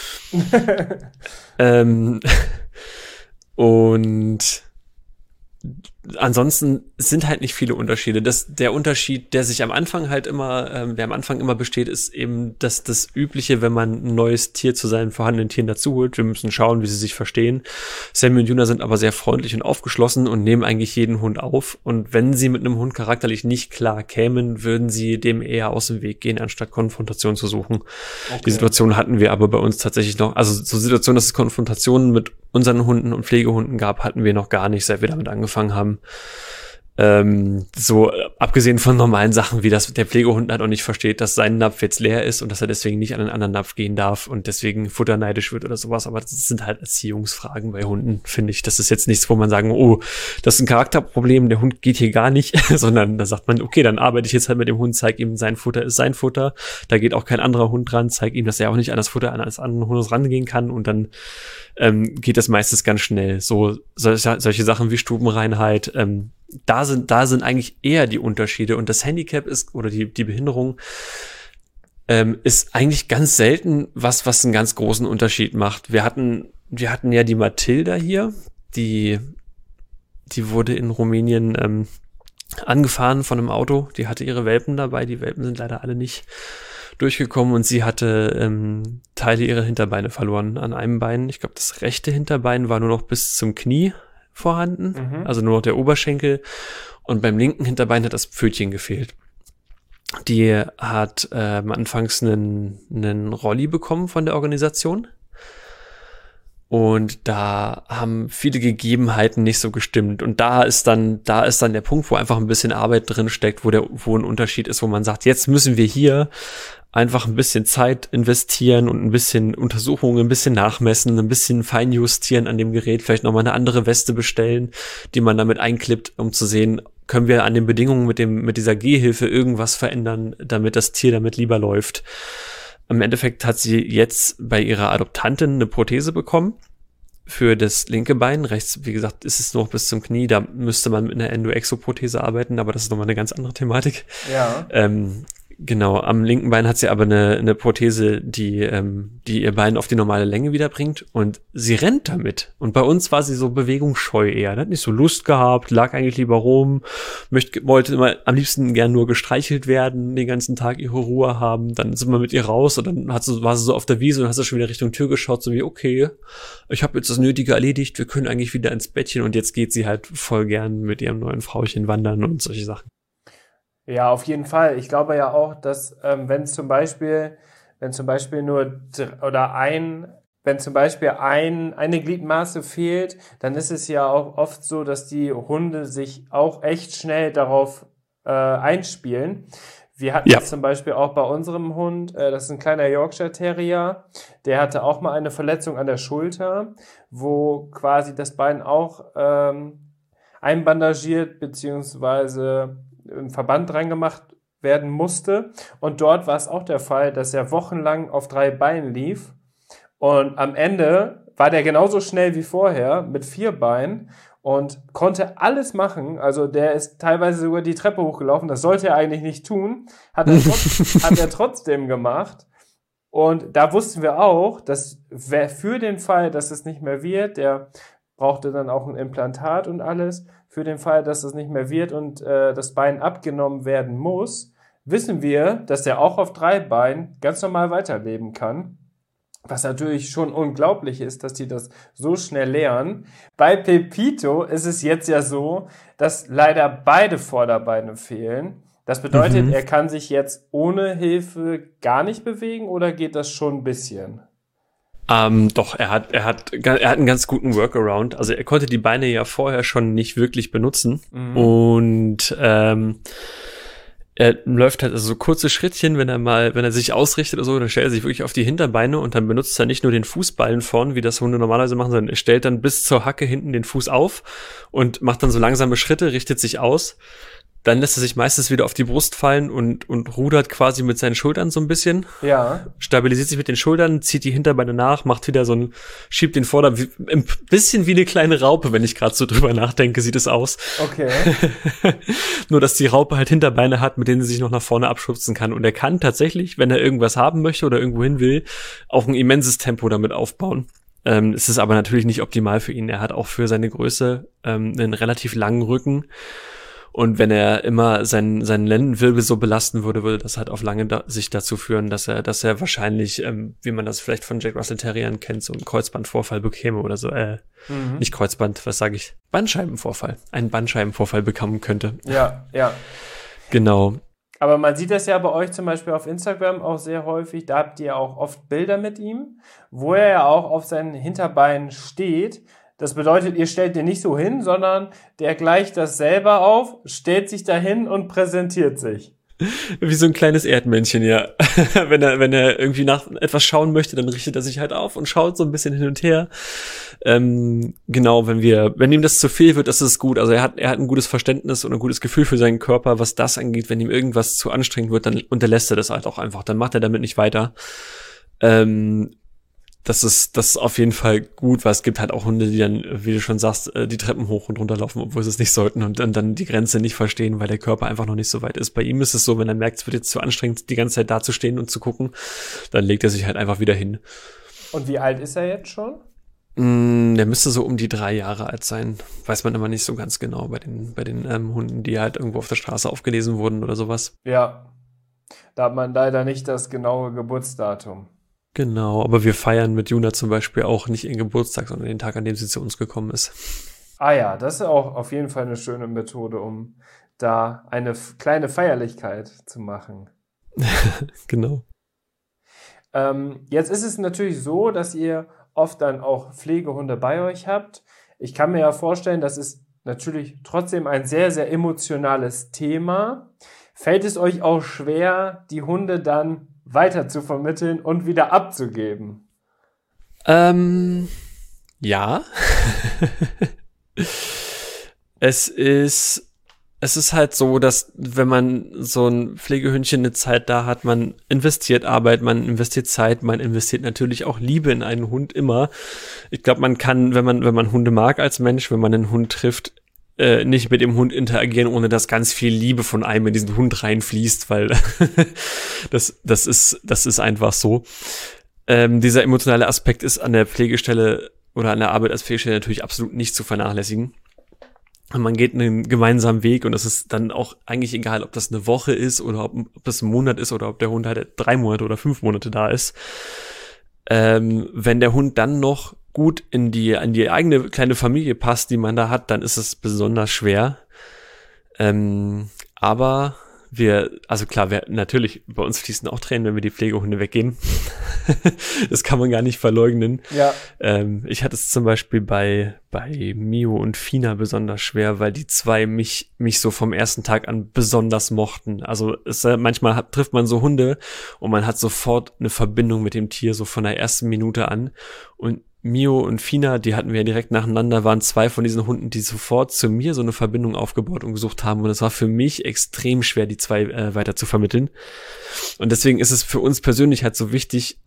Und ansonsten sind halt nicht viele Unterschiede. Der Unterschied, der am Anfang immer besteht, ist eben, dass das Übliche, wenn man ein neues Tier zu seinen vorhandenen Tieren dazu holt, wir müssen schauen, wie sie sich verstehen. Sammy und Juna sind aber sehr freundlich und aufgeschlossen und nehmen eigentlich jeden Hund auf. Und wenn sie mit einem Hund charakterlich nicht klar kämen, würden sie dem eher aus dem Weg gehen, anstatt Konfrontation zu suchen. Okay. Die Situation hatten wir aber bei uns tatsächlich noch, also so Situationen, dass es Konfrontationen mit unseren Hunden und Pflegehunden gab, hatten wir noch gar nicht, seit wir damit angefangen haben. So, abgesehen von normalen Sachen, wie das der Pflegehund halt auch nicht versteht, dass sein Napf jetzt leer ist und dass er deswegen nicht an einen anderen Napf gehen darf und deswegen futterneidisch wird oder sowas. Aber das sind halt Erziehungsfragen bei Hunden, finde ich. Das ist jetzt nichts, wo man sagen, oh, das ist ein Charakterproblem, der Hund geht hier gar nicht, sondern da sagt man, okay, dann arbeite ich jetzt halt mit dem Hund, zeig ihm, sein Futter ist sein Futter. Da geht auch kein anderer Hund dran, zeig ihm, dass er auch nicht an das Futter eines anderen Hundes rangehen kann und dann geht das meistens ganz schnell. So solche Sachen wie Stubenreinheit, da sind eigentlich eher die Unterschiede und das Handicap ist oder die Behinderung ist eigentlich ganz selten was einen ganz großen Unterschied macht. Wir hatten ja die Matilda hier, die wurde in Rumänien angefahren von einem Auto, die hatte ihre Welpen dabei, die Welpen sind leider alle nicht durchgekommen und sie hatte Teile ihrer Hinterbeine verloren an einem Bein. Ich glaube, das rechte Hinterbein war nur noch bis zum Knie vorhanden, also nur noch der Oberschenkel und beim linken Hinterbein hat das Pfötchen gefehlt. Die hat anfangs einen Rolli bekommen von der Organisation und da haben viele Gegebenheiten nicht so gestimmt und da ist dann der Punkt, wo einfach ein bisschen Arbeit drin steckt, wo ein Unterschied ist, wo man sagt, jetzt müssen wir hier einfach ein bisschen Zeit investieren und ein bisschen Untersuchungen, ein bisschen nachmessen, ein bisschen feinjustieren an dem Gerät, vielleicht nochmal eine andere Weste bestellen, die man damit einklippt, um zu sehen, können wir an den Bedingungen mit dieser Gehhilfe irgendwas verändern, damit das Tier damit lieber läuft. Im Endeffekt hat sie jetzt bei ihrer Adoptantin eine Prothese bekommen für das linke Bein. Rechts, wie gesagt, ist es noch bis zum Knie. Da müsste man mit einer Endo-Exo-Prothese arbeiten, aber das ist nochmal eine ganz andere Thematik. Ja. Genau, am linken Bein hat sie aber eine Prothese, die ihr Bein auf die normale Länge wiederbringt und sie rennt damit. Und bei uns war sie so bewegungsscheu eher, hat nicht so Lust gehabt, lag eigentlich lieber rum, wollte immer am liebsten gern nur gestreichelt werden, den ganzen Tag ihre Ruhe haben. Dann sind wir mit ihr raus und dann war sie so auf der Wiese und hat sie schon wieder Richtung Tür geschaut, so wie, okay, ich habe jetzt das Nötige erledigt, wir können eigentlich wieder ins Bettchen und jetzt geht sie halt voll gern mit ihrem neuen Frauchen wandern und solche Sachen. Ja, auf jeden Fall. Ich glaube ja auch, dass wenn zum Beispiel eine Gliedmaße fehlt, dann ist es ja auch oft so, dass die Hunde sich auch echt schnell darauf einspielen. Wir hatten jetzt zum Beispiel auch bei unserem Hund, das ist ein kleiner Yorkshire Terrier, der hatte auch mal eine Verletzung an der Schulter, wo quasi das Bein auch einbandagiert beziehungsweise im Verband reingemacht werden musste. Und dort war es auch der Fall, dass er wochenlang auf 3 Beinen lief. Und am Ende war der genauso schnell wie vorher mit 4 Beinen und konnte alles machen. Also der ist teilweise sogar die Treppe hochgelaufen. Das sollte er eigentlich nicht tun. Hat er trotzdem gemacht. Und da wussten wir auch, dass für den Fall, dass es nicht mehr wird, der brauchte dann auch ein Implantat und alles, für den Fall, dass es nicht mehr wird und das Bein abgenommen werden muss, wissen wir, dass er auch auf 3 Beinen ganz normal weiterleben kann. Was natürlich schon unglaublich ist, dass die das so schnell lernen. Bei Pepito ist es jetzt ja so, dass leider beide Vorderbeine fehlen. Das bedeutet, er kann sich jetzt ohne Hilfe gar nicht bewegen oder geht das schon ein bisschen? Doch, er hat einen ganz guten Workaround. Also er konnte die Beine ja vorher schon nicht wirklich benutzen. Und er läuft halt also so kurze Schrittchen, wenn er sich ausrichtet oder so, dann stellt er sich wirklich auf die Hinterbeine und dann benutzt er nicht nur den Fußballen vorn, wie das Hunde normalerweise machen, sondern er stellt dann bis zur Hacke hinten den Fuß auf und macht dann so langsame Schritte, richtet sich aus. Dann lässt er sich meistens wieder auf die Brust fallen und rudert quasi mit seinen Schultern so ein bisschen. Ja. Stabilisiert sich mit den Schultern, zieht die Hinterbeine nach, macht wieder schiebt den Vorder', ein bisschen wie eine kleine Raupe, wenn ich gerade so drüber nachdenke, sieht es aus. Okay. Nur, dass die Raupe halt Hinterbeine hat, mit denen sie sich noch nach vorne abschubsen kann. Und er kann tatsächlich, wenn er irgendwas haben möchte oder irgendwo hin will, auch ein immenses Tempo damit aufbauen. Es ist aber natürlich nicht optimal für ihn. Er hat auch für seine Größe einen relativ langen Rücken. Und wenn er immer seinen Lendenwirbel so belasten würde das halt auf lange Sicht dazu führen, dass er wahrscheinlich, wie man das vielleicht von Jack Russell Terriern kennt, so einen Kreuzbandvorfall bekäme oder so. Nicht Kreuzband, was sage ich? Bandscheibenvorfall. Einen Bandscheibenvorfall bekommen könnte. Ja. Genau. Aber man sieht das ja bei euch zum Beispiel auf Instagram auch sehr häufig. Da habt ihr auch oft Bilder mit ihm, wo er ja auch auf seinen Hinterbeinen steht. Das bedeutet, ihr stellt den nicht so hin, sondern der gleicht das selber auf, stellt sich dahin und präsentiert sich. Wie so ein kleines Erdmännchen, ja. Wenn er irgendwie nach etwas schauen möchte, dann richtet er sich halt auf und schaut so ein bisschen hin und her. Genau, wenn ihm das zu viel wird, das ist gut. Also er hat ein gutes Verständnis und ein gutes Gefühl für seinen Körper, was das angeht. Wenn ihm irgendwas zu anstrengend wird, dann unterlässt er das halt auch einfach. Dann macht er damit nicht weiter. Das ist auf jeden Fall gut, weil es gibt halt auch Hunde, die dann, wie du schon sagst, die Treppen hoch und runter laufen, obwohl sie es nicht sollten und dann die Grenze nicht verstehen, weil der Körper einfach noch nicht so weit ist. Bei ihm ist es so, wenn er merkt, es wird jetzt zu anstrengend, die ganze Zeit dazustehen und zu gucken, dann legt er sich halt einfach wieder hin. Und wie alt ist er jetzt schon? Der müsste so um die 3 Jahre alt sein. Weiß man immer nicht so ganz genau bei den Hunden, die halt irgendwo auf der Straße aufgelesen wurden oder sowas. Ja, da hat man leider nicht das genaue Geburtsdatum. Genau, aber wir feiern mit Juna zum Beispiel auch nicht ihren Geburtstag, sondern den Tag, an dem sie zu uns gekommen ist. Ah ja, das ist auch auf jeden Fall eine schöne Methode, um da eine kleine Feierlichkeit zu machen. Genau. Jetzt ist es natürlich so, dass ihr oft dann auch Pflegehunde bei euch habt. Ich kann mir ja vorstellen, das ist natürlich trotzdem ein sehr, sehr emotionales Thema. Fällt es euch auch schwer, die Hunde dann weiter zu vermitteln und wieder abzugeben? Ja. Es ist halt so, dass wenn man so ein Pflegehündchen eine Zeit da hat, man investiert Arbeit, man investiert Zeit, man investiert natürlich auch Liebe in einen Hund immer. Ich glaube, man kann, wenn man Hunde mag als Mensch, wenn man einen Hund trifft, nicht mit dem Hund interagieren, ohne dass ganz viel Liebe von einem in diesen Hund reinfließt, weil das ist einfach so. Dieser emotionale Aspekt ist an der Pflegestelle oder an der Arbeit als Pflegestelle natürlich absolut nicht zu vernachlässigen. Man geht einen gemeinsamen Weg und es ist dann auch eigentlich egal, ob das eine Woche ist oder ob das ein Monat ist oder ob der Hund halt 3 Monate oder 5 Monate da ist. Wenn der Hund dann noch gut in die eigene kleine Familie passt, die man da hat, dann ist es besonders schwer. Aber natürlich, bei uns fließen auch Tränen, wenn wir die Pflegehunde weggeben. Das kann man gar nicht verleugnen. Ja. Ich hatte es zum Beispiel bei Mio und Fina besonders schwer, weil die zwei mich so vom ersten Tag an besonders mochten. Also manchmal trifft man so Hunde und man hat sofort eine Verbindung mit dem Tier, so von der ersten Minute an. Und Mio und Fina, die hatten wir ja direkt nacheinander, waren 2 von diesen Hunden, die sofort zu mir so eine Verbindung aufgebaut und gesucht haben. Und es war für mich extrem schwer, die 2 weiter zu vermitteln. Und deswegen ist es für uns persönlich halt so wichtig,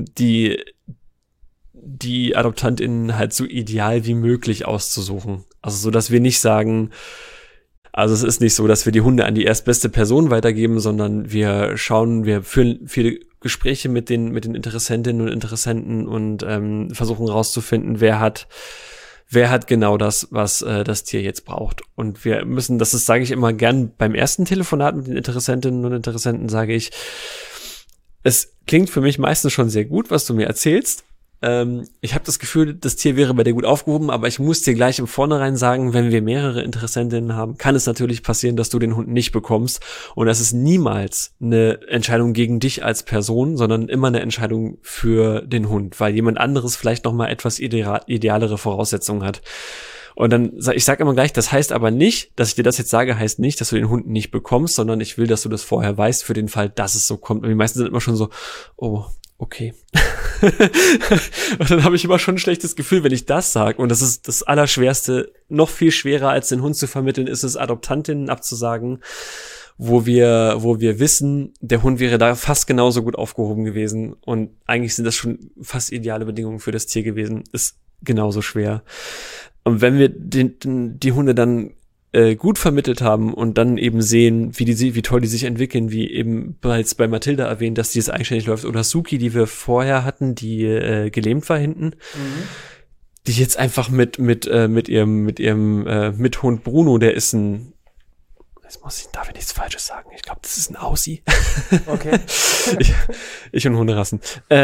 die AdoptantInnen halt so ideal wie möglich auszusuchen. Also so, dass wir nicht sagen, also es ist nicht so, dass wir die Hunde an die erstbeste Person weitergeben, sondern wir führen viele Gespräche mit den Interessentinnen und Interessenten und versuchen rauszufinden, wer hat genau das, was das Tier jetzt braucht. Und wir müssen, das ist, sage ich immer gern beim ersten Telefonat mit den Interessentinnen und Interessenten, sage ich, es klingt für mich meistens schon sehr gut, was du mir erzählst. Ich habe das Gefühl, das Tier wäre bei dir gut aufgehoben, aber ich muss dir gleich im Vornherein sagen, wenn wir mehrere Interessentinnen haben, kann es natürlich passieren, dass du den Hund nicht bekommst. Und das ist niemals eine Entscheidung gegen dich als Person, sondern immer eine Entscheidung für den Hund, weil jemand anderes vielleicht noch mal etwas idealere Voraussetzungen hat. Und dann, ich sage immer gleich, das heißt aber nicht, dass ich dir das jetzt sage, heißt nicht, dass du den Hund nicht bekommst, sondern ich will, dass du das vorher weißt, für den Fall, dass es so kommt. Und die meisten sind immer schon so, oh, okay. Und dann habe ich immer schon ein schlechtes Gefühl, wenn ich das sage. Und das ist das Allerschwerste. Noch viel schwerer, als den Hund zu vermitteln, ist es, Adoptantinnen abzusagen, wo wir wissen, der Hund wäre da fast genauso gut aufgehoben gewesen. Und eigentlich sind das schon fast ideale Bedingungen für das Tier gewesen. Ist genauso schwer. Und wenn wir die Hunde dann gut vermittelt haben und dann eben sehen, wie toll die sich entwickeln, wie eben bereits bei Mathilda erwähnt, dass die jetzt eigenständig läuft, oder Suki, die wir vorher hatten, die gelähmt war hinten, die jetzt einfach mit ihrem Mithund Bruno, der ist darf ich nichts Falsches sagen. Ich glaube, das ist ein Aussie. Okay. ich und Hunderassen.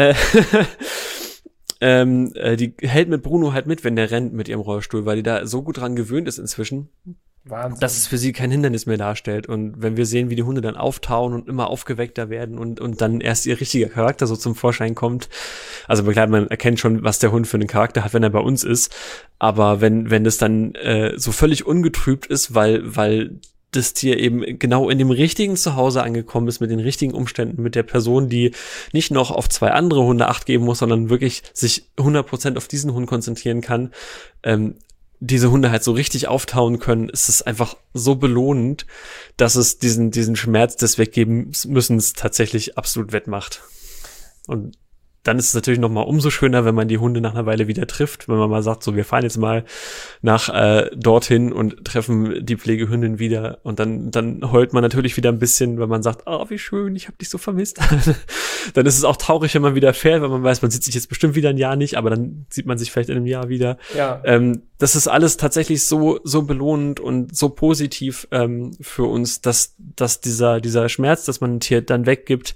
Die hält mit Bruno halt mit, wenn der rennt mit ihrem Rollstuhl, weil die da so gut dran gewöhnt ist inzwischen, Wahnsinn. dass es für sie kein Hindernis mehr darstellt. Und wenn wir sehen, wie die Hunde dann auftauen und immer aufgeweckter werden und dann erst ihr richtiger Charakter so zum Vorschein kommt, Also klar, man erkennt schon, was der Hund für einen Charakter hat, wenn er bei uns ist. Aber wenn es dann so völlig ungetrübt ist, weil das Tier eben genau in dem richtigen Zuhause angekommen ist, mit den richtigen Umständen, mit der Person, die nicht noch auf 2 andere Hunde Acht geben muss, sondern wirklich sich 100% auf diesen Hund konzentrieren kann, diese Hunde halt so richtig auftauen können, ist es einfach so belohnend, dass es diesen Schmerz des Weggebens tatsächlich absolut wettmacht. Und dann ist es natürlich noch mal umso schöner, wenn man die Hunde nach einer Weile wieder trifft, wenn man mal sagt, so, wir fahren jetzt mal nach dorthin und treffen die Pflegehündin wieder, und dann heult man natürlich wieder ein bisschen, wenn man sagt, oh, wie schön, ich habe dich so vermisst. Dann ist es auch traurig, wenn man wieder fährt, weil man weiß, man sieht sich jetzt bestimmt wieder ein Jahr nicht, aber dann sieht man sich vielleicht in einem Jahr wieder. Ja. Das ist alles tatsächlich so belohnend und so positiv für uns, dass dieser Schmerz, dass man ein Tier dann weggibt,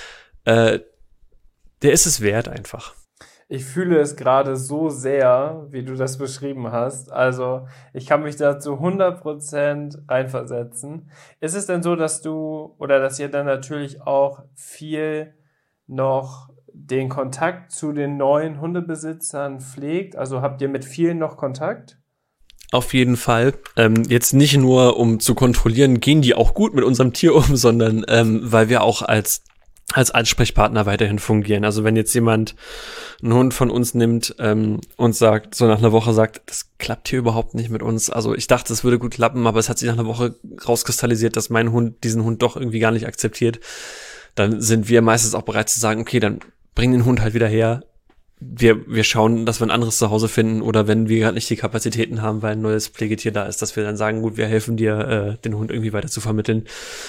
der ist es wert einfach. Ich fühle es gerade so sehr, wie du das beschrieben hast. Also ich kann mich da zu 100% reinversetzen. Ist es denn so, dass ihr dann natürlich auch viel noch den Kontakt zu den neuen Hundebesitzern pflegt? Also habt ihr mit vielen noch Kontakt? Auf jeden Fall. Jetzt nicht nur, um zu kontrollieren, gehen die auch gut mit unserem Tier um, sondern weil wir auch als Ansprechpartner weiterhin fungieren. Also wenn jetzt jemand einen Hund von uns nimmt und sagt, so nach einer Woche sagt, das klappt hier überhaupt nicht mit uns. Also ich dachte, es würde gut klappen, aber es hat sich nach einer Woche rauskristallisiert, dass mein Hund diesen Hund doch irgendwie gar nicht akzeptiert. Dann sind wir meistens auch bereit zu sagen, okay, dann bring den Hund halt wieder her. Wir schauen, dass wir ein anderes Zuhause finden, oder wenn wir gerade nicht die Kapazitäten haben, weil ein neues Pflegetier da ist, dass wir dann sagen, gut, wir helfen dir, den Hund irgendwie weiter zu vermitteln.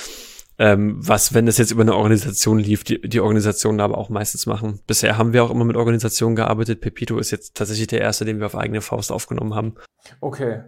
Was, wenn es jetzt über eine Organisation lief, die Organisationen aber auch meistens machen. Bisher haben wir auch immer mit Organisationen gearbeitet. Pepito ist jetzt tatsächlich der erste, den wir auf eigene Faust aufgenommen haben. Okay.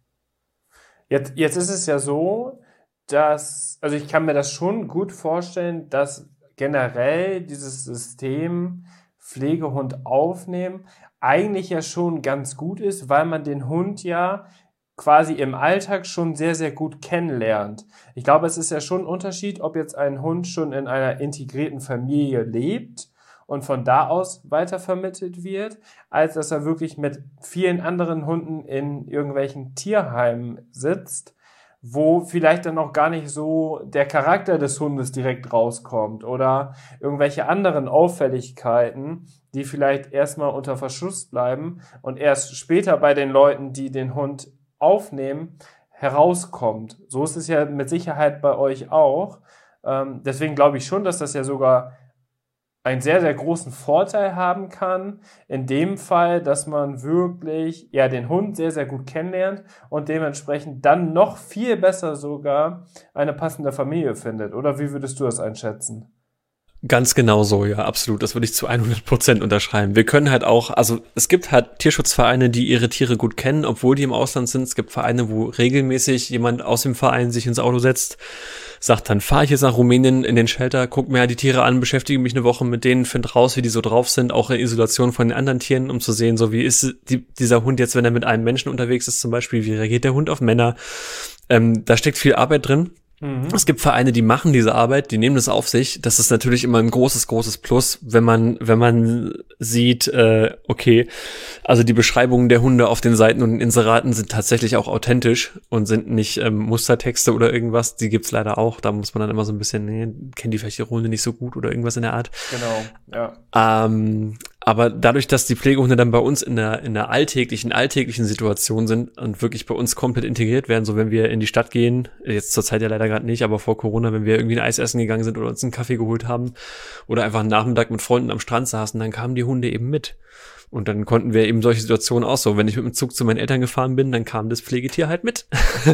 Jetzt ist es ja so, also ich kann mir das schon gut vorstellen, dass generell dieses System Pflegehund aufnehmen eigentlich ja schon ganz gut ist, weil man den Hund ja quasi im Alltag schon sehr, sehr gut kennenlernt. Ich glaube, es ist ja schon ein Unterschied, ob jetzt ein Hund schon in einer integrierten Familie lebt und von da aus weitervermittelt wird, als dass er wirklich mit vielen anderen Hunden in irgendwelchen Tierheimen sitzt, wo vielleicht dann auch gar nicht so der Charakter des Hundes direkt rauskommt oder irgendwelche anderen Auffälligkeiten, die vielleicht erstmal unter Verschluss bleiben und erst später bei den Leuten, die den Hund aufnehmen, herauskommt. So ist es ja mit Sicherheit bei euch auch. Deswegen glaube ich schon, dass das ja sogar einen sehr, sehr großen Vorteil haben kann, in dem Fall, dass man wirklich ja den Hund sehr, sehr gut kennenlernt und dementsprechend dann noch viel besser sogar eine passende Familie findet. Oder wie würdest du das einschätzen? Ganz genau so, ja, absolut. Das würde ich zu 100% unterschreiben. Wir können halt auch, also es gibt halt Tierschutzvereine, die ihre Tiere gut kennen, obwohl die im Ausland sind. Es gibt Vereine, wo regelmäßig jemand aus dem Verein sich ins Auto setzt, sagt, dann fahre ich jetzt nach Rumänien in den Shelter, guck mir die Tiere an, beschäftige mich eine Woche mit denen, finde raus, wie die so drauf sind, auch in Isolation von den anderen Tieren, um zu sehen, so wie ist dieser Hund jetzt, wenn er mit einem Menschen unterwegs ist zum Beispiel, wie reagiert der Hund auf Männer. Da steckt viel Arbeit drin. Es gibt Vereine, die machen diese Arbeit, die nehmen das auf sich. Das ist natürlich immer ein großes, großes Plus, wenn man sieht, okay, also die Beschreibungen der Hunde auf den Seiten und Inseraten sind tatsächlich auch authentisch und sind nicht Mustertexte oder irgendwas. Die gibt's leider auch. Da muss man dann immer so ein bisschen, kennen die vielleicht die Hunde nicht so gut oder irgendwas in der Art. Genau, ja. Aber dadurch, dass die Pflegehunde dann bei uns in der alltäglichen Situation sind und wirklich bei uns komplett integriert werden, so wenn wir in die Stadt gehen, jetzt zur Zeit ja leider gerade nicht, aber vor Corona, wenn wir irgendwie ein Eis essen gegangen sind oder uns einen Kaffee geholt haben oder einfach einen Nachmittag mit Freunden am Strand saßen, dann kamen die Hunde eben mit. Und dann konnten wir eben solche Situationen auch so. Wenn ich mit dem Zug zu meinen Eltern gefahren bin, dann kam das Pflegetier halt mit.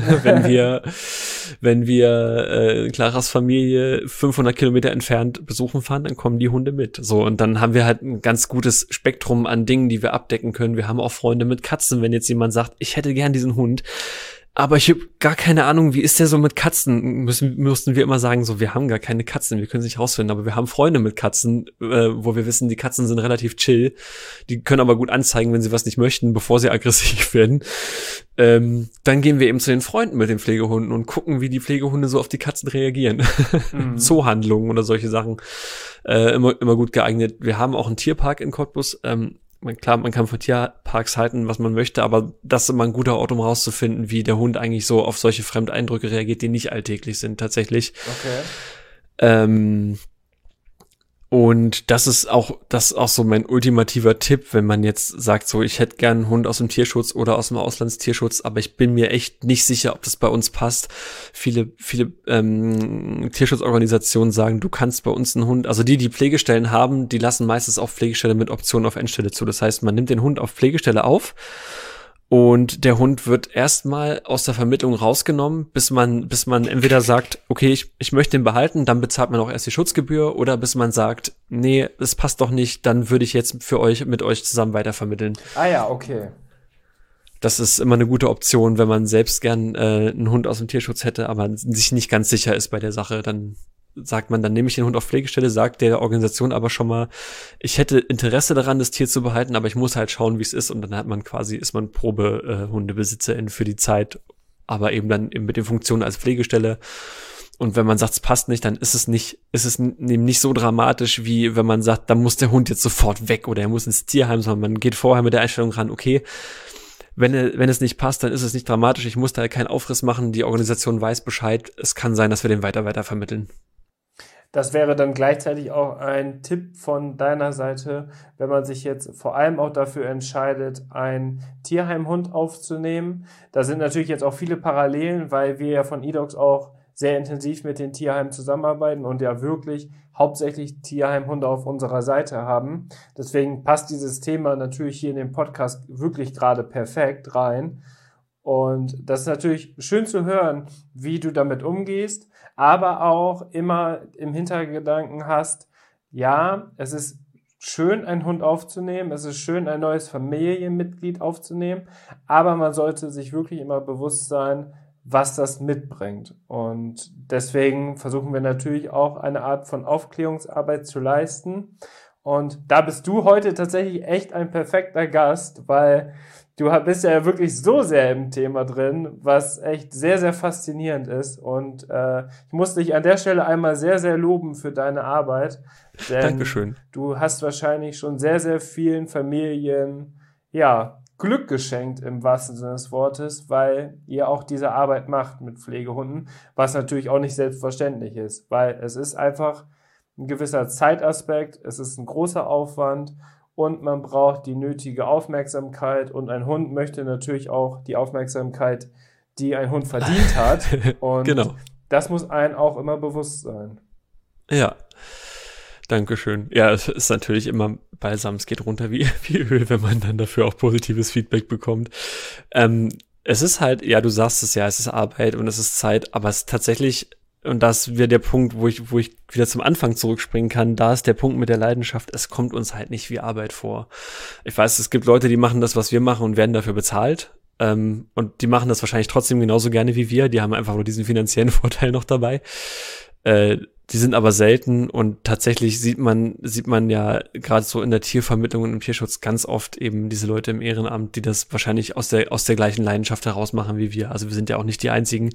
wenn wir Claras Familie 500 Kilometer entfernt besuchen fahren, dann kommen die Hunde mit. So, und dann haben wir halt ein ganz gutes Spektrum an Dingen, die wir abdecken können. Wir haben auch Freunde mit Katzen. Wenn jetzt jemand sagt, ich hätte gern diesen Hund, Aber ich habe gar keine Ahnung, wie ist der so mit Katzen? Mussten wir immer sagen, so, wir haben gar keine Katzen, wir können es nicht rausfinden, aber wir haben Freunde mit Katzen, wo wir wissen, die Katzen sind relativ chill. Die können aber gut anzeigen, wenn sie was nicht möchten, bevor sie aggressiv werden. Dann gehen wir eben zu den Freunden mit den Pflegehunden und gucken, wie die Pflegehunde so auf die Katzen reagieren. Zoohandlungen oder solche Sachen. Immer gut geeignet. Wir haben auch einen Tierpark in Cottbus. Klar, man kann von Tierparks halten, was man möchte, aber das ist immer ein guter Ort, um rauszufinden, wie der Hund eigentlich so auf solche Fremdeindrücke reagiert, die nicht alltäglich sind, tatsächlich. Okay. Und das ist auch so mein ultimativer Tipp, wenn man jetzt sagt, so, ich hätte gern einen Hund aus dem Tierschutz oder aus dem Auslandstierschutz, aber ich bin mir echt nicht sicher, ob das bei uns passt. Viele Tierschutzorganisationen sagen, du kannst bei uns einen Hund, also die Pflegestellen haben, die lassen meistens auch Pflegestelle mit Option auf Endstelle zu. Das heißt, man nimmt den Hund auf Pflegestelle auf und der Hund wird erstmal aus der Vermittlung rausgenommen, bis man entweder sagt, okay, ich möchte ihn behalten, dann bezahlt man auch erst die Schutzgebühr, oder bis man sagt, nee, es passt doch nicht, dann würde ich jetzt mit euch zusammen weitervermitteln. Ah ja, okay. Das ist immer eine gute Option, wenn man selbst gern einen Hund aus dem Tierschutz hätte, aber sich nicht ganz sicher ist bei der Sache, dann sagt man, dann nehme ich den Hund auf Pflegestelle, sagt der Organisation aber schon mal, ich hätte Interesse daran, das Tier zu behalten, aber ich muss halt schauen, wie es ist, und dann ist man Probehundebesitzerin für die Zeit, aber eben dann eben mit den Funktionen als Pflegestelle. Und wenn man sagt, es passt nicht, dann ist es eben nicht so dramatisch, wie wenn man sagt, dann muss der Hund jetzt sofort weg oder er muss ins Tierheim, sondern man geht vorher mit der Einstellung ran, okay, wenn es nicht passt, dann ist es nicht dramatisch, ich muss da keinen Aufriss machen, die Organisation weiß Bescheid, es kann sein, dass wir den weiter vermitteln. Das wäre dann gleichzeitig auch ein Tipp von deiner Seite, wenn man sich jetzt vor allem auch dafür entscheidet, einen Tierheimhund aufzunehmen. Da sind natürlich jetzt auch viele Parallelen, weil wir ja von eDogs auch sehr intensiv mit den Tierheimen zusammenarbeiten und ja wirklich hauptsächlich Tierheimhunde auf unserer Seite haben. Deswegen passt dieses Thema natürlich hier in den Podcast wirklich gerade perfekt rein. Und das ist natürlich schön zu hören, wie du damit umgehst, aber auch immer im Hintergedanken hast, ja, es ist schön, einen Hund aufzunehmen, es ist schön, ein neues Familienmitglied aufzunehmen, aber man sollte sich wirklich immer bewusst sein, was das mitbringt. Und deswegen versuchen wir natürlich auch eine Art von Aufklärungsarbeit zu leisten. Und da bist du heute tatsächlich echt ein perfekter Gast, weil du bist ja wirklich so sehr im Thema drin, was echt sehr, sehr faszinierend ist. Und ich muss dich an der Stelle einmal sehr, sehr loben für deine Arbeit. Denn Dankeschön. Du hast wahrscheinlich schon sehr, sehr vielen Familien, ja, Glück geschenkt im wahrsten Sinne des Wortes, weil ihr auch diese Arbeit macht mit Pflegehunden, was natürlich auch nicht selbstverständlich ist, weil es ist einfach ein gewisser Zeitaspekt, es ist ein großer Aufwand und man braucht die nötige Aufmerksamkeit und ein Hund möchte natürlich auch die Aufmerksamkeit, die ein Hund verdient hat, und genau. Das muss einem auch immer bewusst sein. Ja. Dankeschön. Ja, es ist natürlich immer balsam, es geht runter wie Öl, wenn man dann dafür auch positives Feedback bekommt. Es ist halt, ja, du sagst es ja, es ist Arbeit und es ist Zeit, aber es ist tatsächlich, und das wäre der Punkt, wo ich wieder zum Anfang zurückspringen kann, da ist der Punkt mit der Leidenschaft, es kommt uns halt nicht wie Arbeit vor. Ich weiß, es gibt Leute, die machen das, was wir machen, und werden dafür bezahlt. Und die machen das wahrscheinlich trotzdem genauso gerne wie wir, die haben einfach nur diesen finanziellen Vorteil noch dabei. Die sind aber selten, und tatsächlich sieht man ja gerade so in der Tiervermittlung und im Tierschutz ganz oft eben diese Leute im Ehrenamt, die das wahrscheinlich aus der gleichen Leidenschaft heraus machen wie wir. Also wir sind ja auch nicht die einzigen.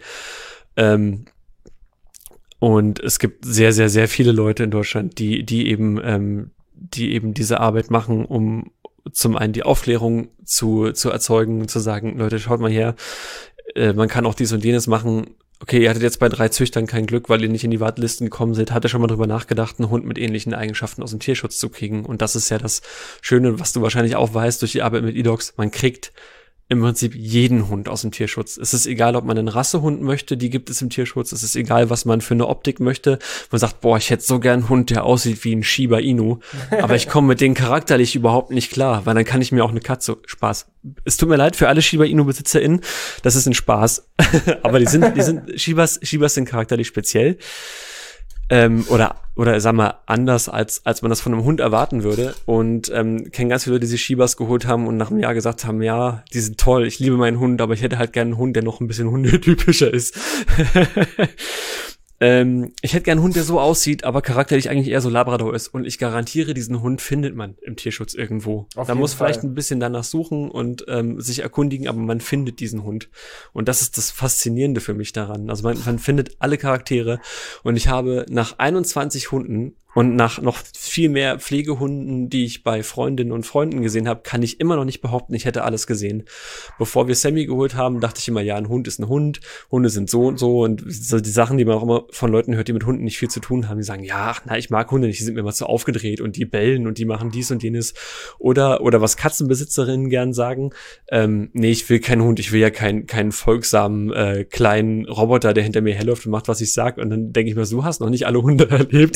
Und es gibt sehr, sehr, sehr viele Leute in Deutschland, die eben diese Arbeit machen, um zum einen die Aufklärung zu erzeugen und zu sagen, Leute, schaut mal her, man kann auch dies und jenes machen. Okay, ihr hattet jetzt bei 3 Züchtern kein Glück, weil ihr nicht in die Wartelisten gekommen seid. Hat ihr schon mal drüber nachgedacht, einen Hund mit ähnlichen Eigenschaften aus dem Tierschutz zu kriegen? Und das ist ja das Schöne, was du wahrscheinlich auch weißt durch die Arbeit mit eDogs. Man kriegt im Prinzip jeden Hund aus dem Tierschutz. Es ist egal, ob man einen Rassehund möchte, die gibt es im Tierschutz. Es ist egal, was man für eine Optik möchte. Man sagt, boah, ich hätte so gern einen Hund, der aussieht wie ein Shiba Inu. Aber ich komme mit denen charakterlich überhaupt nicht klar, weil dann kann ich mir auch eine Katze, Spaß. Es tut mir leid für alle Shiba Inu BesitzerInnen, das ist ein Spaß. Aber die sind Shibas sind charakterlich speziell. Oder sag mal, anders als man das von einem Hund erwarten würde. Und kenne ganz viele Leute, die sich Shibas geholt haben und nach einem Jahr gesagt haben, ja, die sind toll, ich liebe meinen Hund, aber ich hätte halt gerne einen Hund, der noch ein bisschen hundetypischer ist. Ich hätte gerne einen Hund, der so aussieht, aber charakterlich eigentlich eher so Labrador ist. Und ich garantiere, diesen Hund findet man im Tierschutz irgendwo. Man muss vielleicht ein bisschen danach suchen und sich erkundigen, aber man findet diesen Hund. Und das ist das Faszinierende für mich daran. Also man findet alle Charaktere. Und ich habe nach 21 Hunden und nach noch viel mehr Pflegehunden, die ich bei Freundinnen und Freunden gesehen habe, kann ich immer noch nicht behaupten, ich hätte alles gesehen. Bevor wir Sammy geholt haben, dachte ich immer, ja, ein Hund ist ein Hund, Hunde sind so und so. Und so die Sachen, die man auch immer von Leuten hört, die mit Hunden nicht viel zu tun haben, die sagen, ja, ach, na, ich mag Hunde nicht, die sind mir immer zu aufgedreht und die bellen und die machen dies und jenes. Oder was Katzenbesitzerinnen gern sagen, nee, ich will keinen Hund, ich will ja keinen folgsamen kleinen Roboter, der hinter mir herläuft und macht, was ich sag. Und dann denke ich mir, du hast noch nicht alle Hunde erlebt.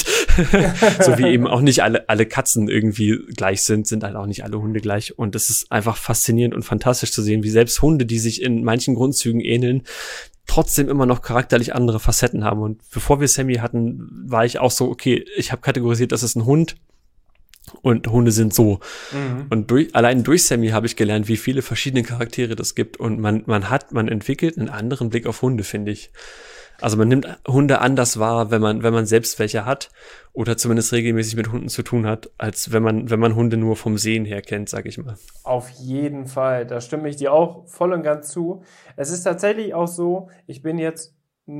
So wie eben auch nicht alle Katzen irgendwie gleich sind halt auch nicht alle Hunde gleich. Und das ist einfach faszinierend und fantastisch zu sehen, wie selbst Hunde, die sich in manchen Grundzügen ähneln, trotzdem immer noch charakterlich andere Facetten haben. Und bevor wir Sammy hatten, war ich auch so, okay, ich habe kategorisiert, das ist ein Hund und Hunde sind so. Mhm. Und allein durch Sammy habe ich gelernt, wie viele verschiedene Charaktere das gibt. Und man entwickelt einen anderen Blick auf Hunde, finde ich. Also man nimmt Hunde anders wahr, wenn man selbst welche hat oder zumindest regelmäßig mit Hunden zu tun hat, als wenn man Hunde nur vom Sehen her kennt, sag ich mal. Auf jeden Fall, da stimme ich dir auch voll und ganz zu. Es ist tatsächlich auch so, ich bin jetzt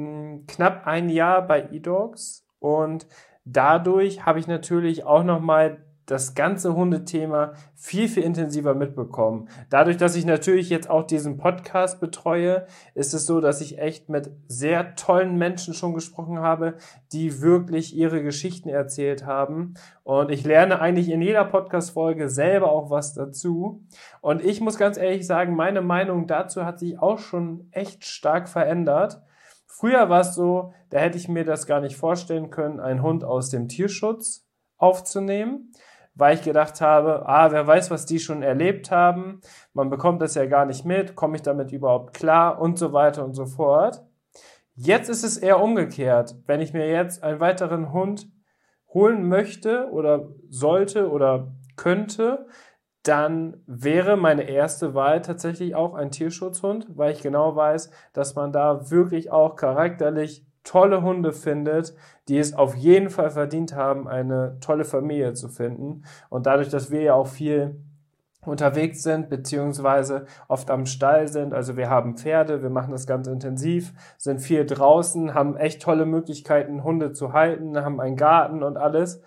knapp ein Jahr bei eDogs und dadurch habe ich natürlich auch nochmal das ganze Hundethema viel, viel intensiver mitbekommen. Dadurch, dass ich natürlich jetzt auch diesen Podcast betreue, ist es so, dass ich echt mit sehr tollen Menschen schon gesprochen habe, die wirklich ihre Geschichten erzählt haben. Und ich lerne eigentlich in jeder Podcast-Folge selber auch was dazu. Und ich muss ganz ehrlich sagen, meine Meinung dazu hat sich auch schon echt stark verändert. Früher war es so, da hätte ich mir das gar nicht vorstellen können, einen Hund aus dem Tierschutz aufzunehmen, weil ich gedacht habe, wer weiß, was die schon erlebt haben, man bekommt das ja gar nicht mit, komme ich damit überhaupt klar und so weiter und so fort. Jetzt ist es eher umgekehrt. Wenn ich mir jetzt einen weiteren Hund holen möchte oder sollte oder könnte, dann wäre meine erste Wahl tatsächlich auch ein Tierschutzhund, weil ich genau weiß, dass man da wirklich auch charakterlich tolle Hunde findet, die es auf jeden Fall verdient haben, eine tolle Familie zu finden. Und dadurch, dass wir ja auch viel unterwegs sind, beziehungsweise oft am Stall sind, also wir haben Pferde, wir machen das ganz intensiv, sind viel draußen, haben echt tolle Möglichkeiten, Hunde zu halten, haben einen Garten und alles,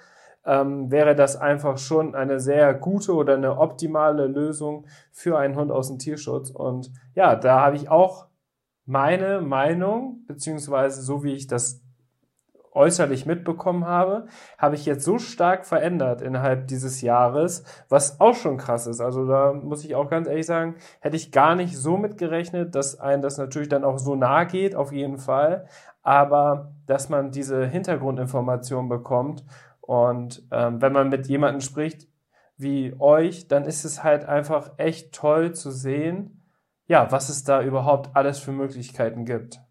wäre das einfach schon eine sehr gute oder eine optimale Lösung für einen Hund aus dem Tierschutz. Und ja, da habe ich auch meine Meinung, beziehungsweise so wie ich das äußerlich mitbekommen habe, habe ich jetzt so stark verändert innerhalb dieses Jahres, was auch schon krass ist. Also da muss ich auch ganz ehrlich sagen, hätte ich gar nicht so mit gerechnet, dass einem das natürlich dann auch so nahe geht, auf jeden Fall, aber dass man diese Hintergrundinformation bekommt und wenn man mit jemandem spricht wie euch, dann ist es halt einfach echt toll zu sehen, ja, was es da überhaupt alles für Möglichkeiten gibt.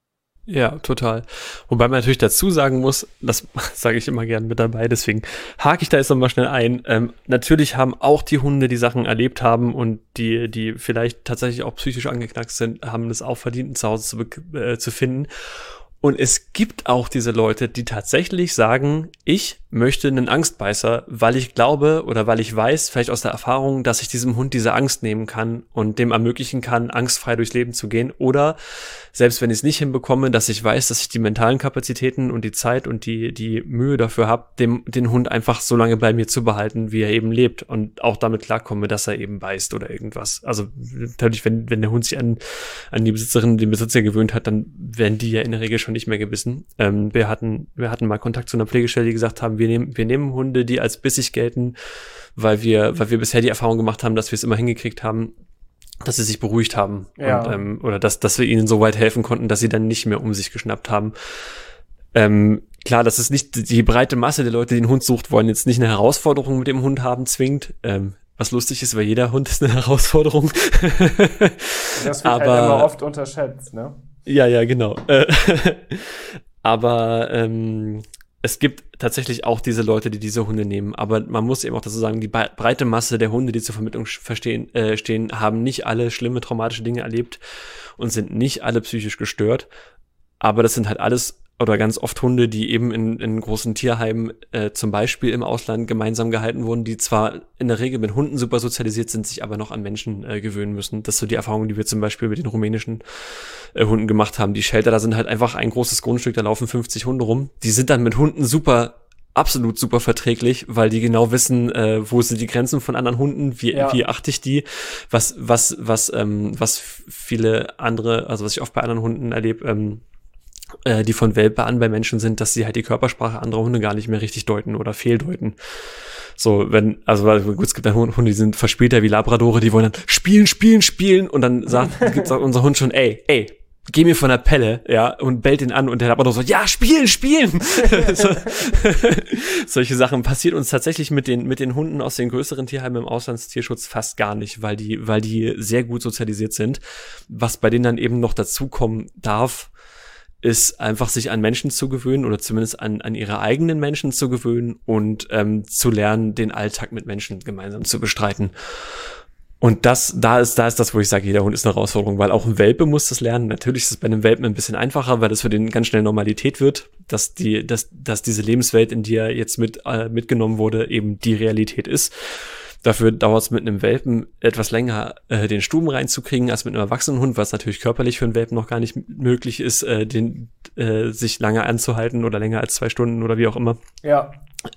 Ja, total. Wobei man natürlich dazu sagen muss, das sage ich immer gern mit dabei, deswegen hake ich da jetzt nochmal schnell ein. Natürlich haben auch die Hunde, die Sachen erlebt haben und die vielleicht tatsächlich auch psychisch angeknackst sind, haben es auch verdient, ein Zuhause zu finden. Und es gibt auch diese Leute, die tatsächlich sagen, ich möchte einen Angstbeißer, weil ich glaube oder weil ich weiß, vielleicht aus der Erfahrung, dass ich diesem Hund diese Angst nehmen kann und dem ermöglichen kann, angstfrei durchs Leben zu gehen. Oder selbst wenn ich es nicht hinbekomme, dass ich weiß, dass ich die mentalen Kapazitäten und die Zeit und die Mühe dafür habe, den Hund einfach so lange bei mir zu behalten, wie er eben lebt und auch damit klarkomme, dass er eben beißt oder irgendwas. Also natürlich, wenn der Hund sich an die Besitzerin, den Besitzer gewöhnt hat, dann werden die ja in der Regel schon nicht mehr gebissen. Wir hatten mal Kontakt zu einer Pflegestelle, die gesagt haben, wir nehmen Hunde, die als bissig gelten, weil wir bisher die Erfahrung gemacht haben, dass wir es immer hingekriegt haben, dass sie sich beruhigt haben. Ja. Und, oder dass wir ihnen so weit helfen konnten, dass sie dann nicht mehr um sich geschnappt haben. Klar, das ist nicht die breite Masse der Leute, die einen Hund sucht, wollen jetzt nicht eine Herausforderung mit dem Hund haben zwingt. Was lustig ist, weil jeder Hund ist eine Herausforderung. Das wird halt immer oft unterschätzt, ne? Ja, genau. Aber es gibt tatsächlich auch diese Leute, die diese Hunde nehmen, aber man muss eben auch dazu sagen, die breite Masse der Hunde, die zur Vermittlung stehen, haben nicht alle schlimme traumatische Dinge erlebt und sind nicht alle psychisch gestört, aber das sind halt alles oder ganz oft Hunde, die eben in großen Tierheimen zum Beispiel im Ausland gemeinsam gehalten wurden, die zwar in der Regel mit Hunden super sozialisiert sind, sich aber noch an Menschen gewöhnen müssen. Das ist so die Erfahrung, die wir zum Beispiel mit den rumänischen Hunden gemacht haben. Die Shelter, da sind halt einfach ein großes Grundstück, da laufen 50 Hunde rum. Die sind dann mit Hunden absolut super verträglich, weil die genau wissen, wo sind die Grenzen von anderen Hunden, wie achte ich die, was viele andere, also was ich oft bei anderen Hunden erlebe, die von Welpe an bei Menschen sind, dass sie halt die Körpersprache anderer Hunde gar nicht mehr richtig deuten oder fehldeuten. So, gut, es gibt dann Hunde, die sind verspielter wie Labradore, die wollen dann spielen und dann gibt's auch unser Hund schon, ey, geh mir von der Pelle, ja, und bellt ihn an und der Labrador so, ja, spielen! Solche Sachen passiert uns tatsächlich mit den Hunden aus den größeren Tierheimen im Auslandstierschutz fast gar nicht, weil die sehr gut sozialisiert sind. Was bei denen dann eben noch dazukommen darf, ist einfach sich an Menschen zu gewöhnen oder zumindest an ihre eigenen Menschen zu gewöhnen und zu lernen, den Alltag mit Menschen gemeinsam zu bestreiten. Und da ist das, wo ich sage, jeder Hund ist eine Herausforderung, weil auch ein Welpe muss das lernen. Natürlich ist es bei einem Welpen ein bisschen einfacher, weil es für den ganz schnell Normalität wird, dass diese Lebenswelt, in die er jetzt mitgenommen wurde, eben die Realität ist. Dafür dauert es mit einem Welpen etwas länger, den Stuben reinzukriegen, als mit einem erwachsenen Hund, was natürlich körperlich für einen Welpen noch gar nicht möglich ist, sich lange anzuhalten oder länger als 2 Stunden oder wie auch immer. Ja.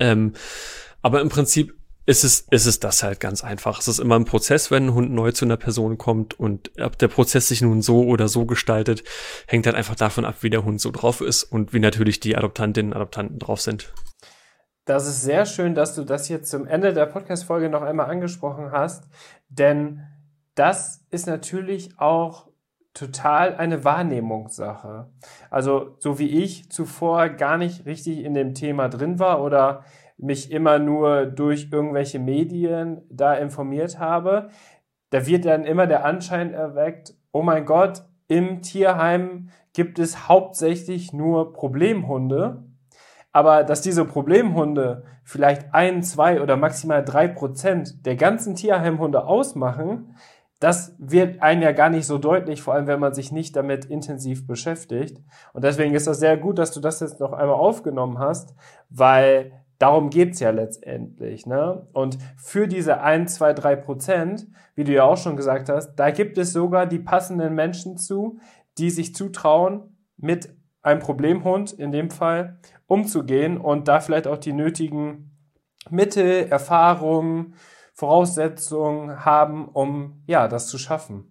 Aber im Prinzip ist es das halt ganz einfach. Es ist immer ein Prozess, wenn ein Hund neu zu einer Person kommt, und ob der Prozess sich nun so oder so gestaltet, hängt halt einfach davon ab, wie der Hund so drauf ist und wie natürlich die Adoptantinnen und Adoptanten drauf sind. Das ist sehr schön, dass du das jetzt zum Ende der Podcast-Folge noch einmal angesprochen hast, denn das ist natürlich auch total eine Wahrnehmungssache. Also so wie ich zuvor gar nicht richtig in dem Thema drin war oder mich immer nur durch irgendwelche Medien da informiert habe, da wird dann immer der Anschein erweckt, oh mein Gott, im Tierheim gibt es hauptsächlich nur Problemhunde. Aber dass diese Problemhunde vielleicht 1, 2 oder maximal 3% der ganzen Tierheimhunde ausmachen, das wird einem ja gar nicht so deutlich, vor allem wenn man sich nicht damit intensiv beschäftigt. Und deswegen ist das sehr gut, dass du das jetzt noch einmal aufgenommen hast, weil darum geht's ja letztendlich, ne? Und für diese 1, 2, 3%, wie du ja auch schon gesagt hast, da gibt es sogar die passenden Menschen zu, die sich zutrauen, mit einem Problemhund in dem Fall umzugehen und da vielleicht auch die nötigen Mittel, Erfahrungen, Voraussetzungen haben, um ja das zu schaffen.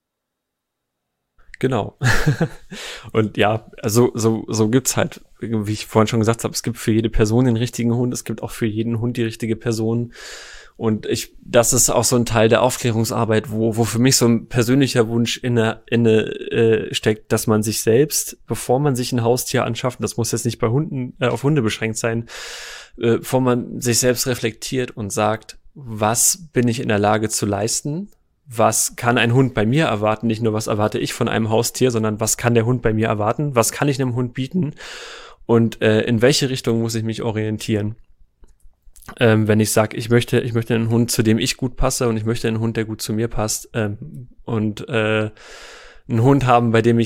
Genau. Und ja, also so gibt's halt, wie ich vorhin schon gesagt habe, es gibt für jede Person den richtigen Hund, es gibt auch für jeden Hund die richtige Person. Und das ist auch so ein Teil der Aufklärungsarbeit, wo für mich so ein persönlicher Wunsch steckt, dass man sich selbst, bevor man sich ein Haustier anschafft, das muss jetzt nicht bei Hunden, auf Hunde beschränkt sein, bevor man sich selbst reflektiert und sagt, was bin ich in der Lage zu leisten? Was kann ein Hund bei mir erwarten? Nicht nur, was erwarte ich von einem Haustier, sondern was kann der Hund bei mir erwarten? Was kann ich einem Hund bieten? Und in welche Richtung muss ich mich orientieren? Wenn ich sage, ich möchte einen Hund, zu dem ich gut passe, und ich möchte einen Hund, der gut zu mir passt, und einen Hund haben, bei dem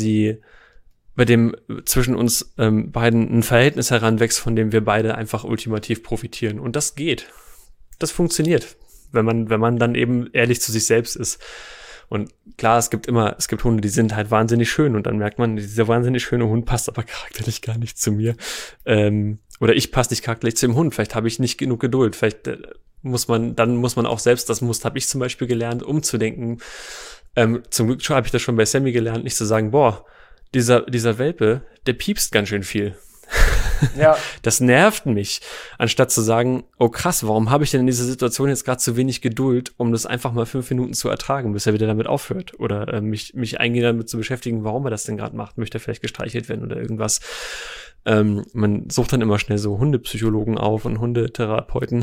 zwischen uns beiden ein Verhältnis heranwächst, von dem wir beide einfach ultimativ profitieren. Und das geht. Das funktioniert, wenn man dann eben ehrlich zu sich selbst ist. Und klar, es gibt Hunde, die sind halt wahnsinnig schön, und dann merkt man, dieser wahnsinnig schöne Hund passt aber charakterlich gar nicht zu mir. Oder ich passe nicht charakterlich zu dem Hund. Vielleicht habe ich nicht genug Geduld. Vielleicht muss man auch selbst, das habe ich zum Beispiel gelernt, umzudenken. Zum Glück habe ich das schon bei Sammy gelernt, nicht zu sagen, boah, dieser Welpe, der piepst ganz schön viel. Ja. Das nervt mich, anstatt zu sagen, oh krass, warum habe ich denn in dieser Situation jetzt gerade zu wenig Geduld, um das einfach mal 5 Minuten zu ertragen, bis er wieder damit aufhört, oder mich eingehend damit zu beschäftigen, warum er das denn gerade macht, möchte er vielleicht gestreichelt werden oder irgendwas. Man sucht dann immer schnell so Hundepsychologen auf und Hundetherapeuten,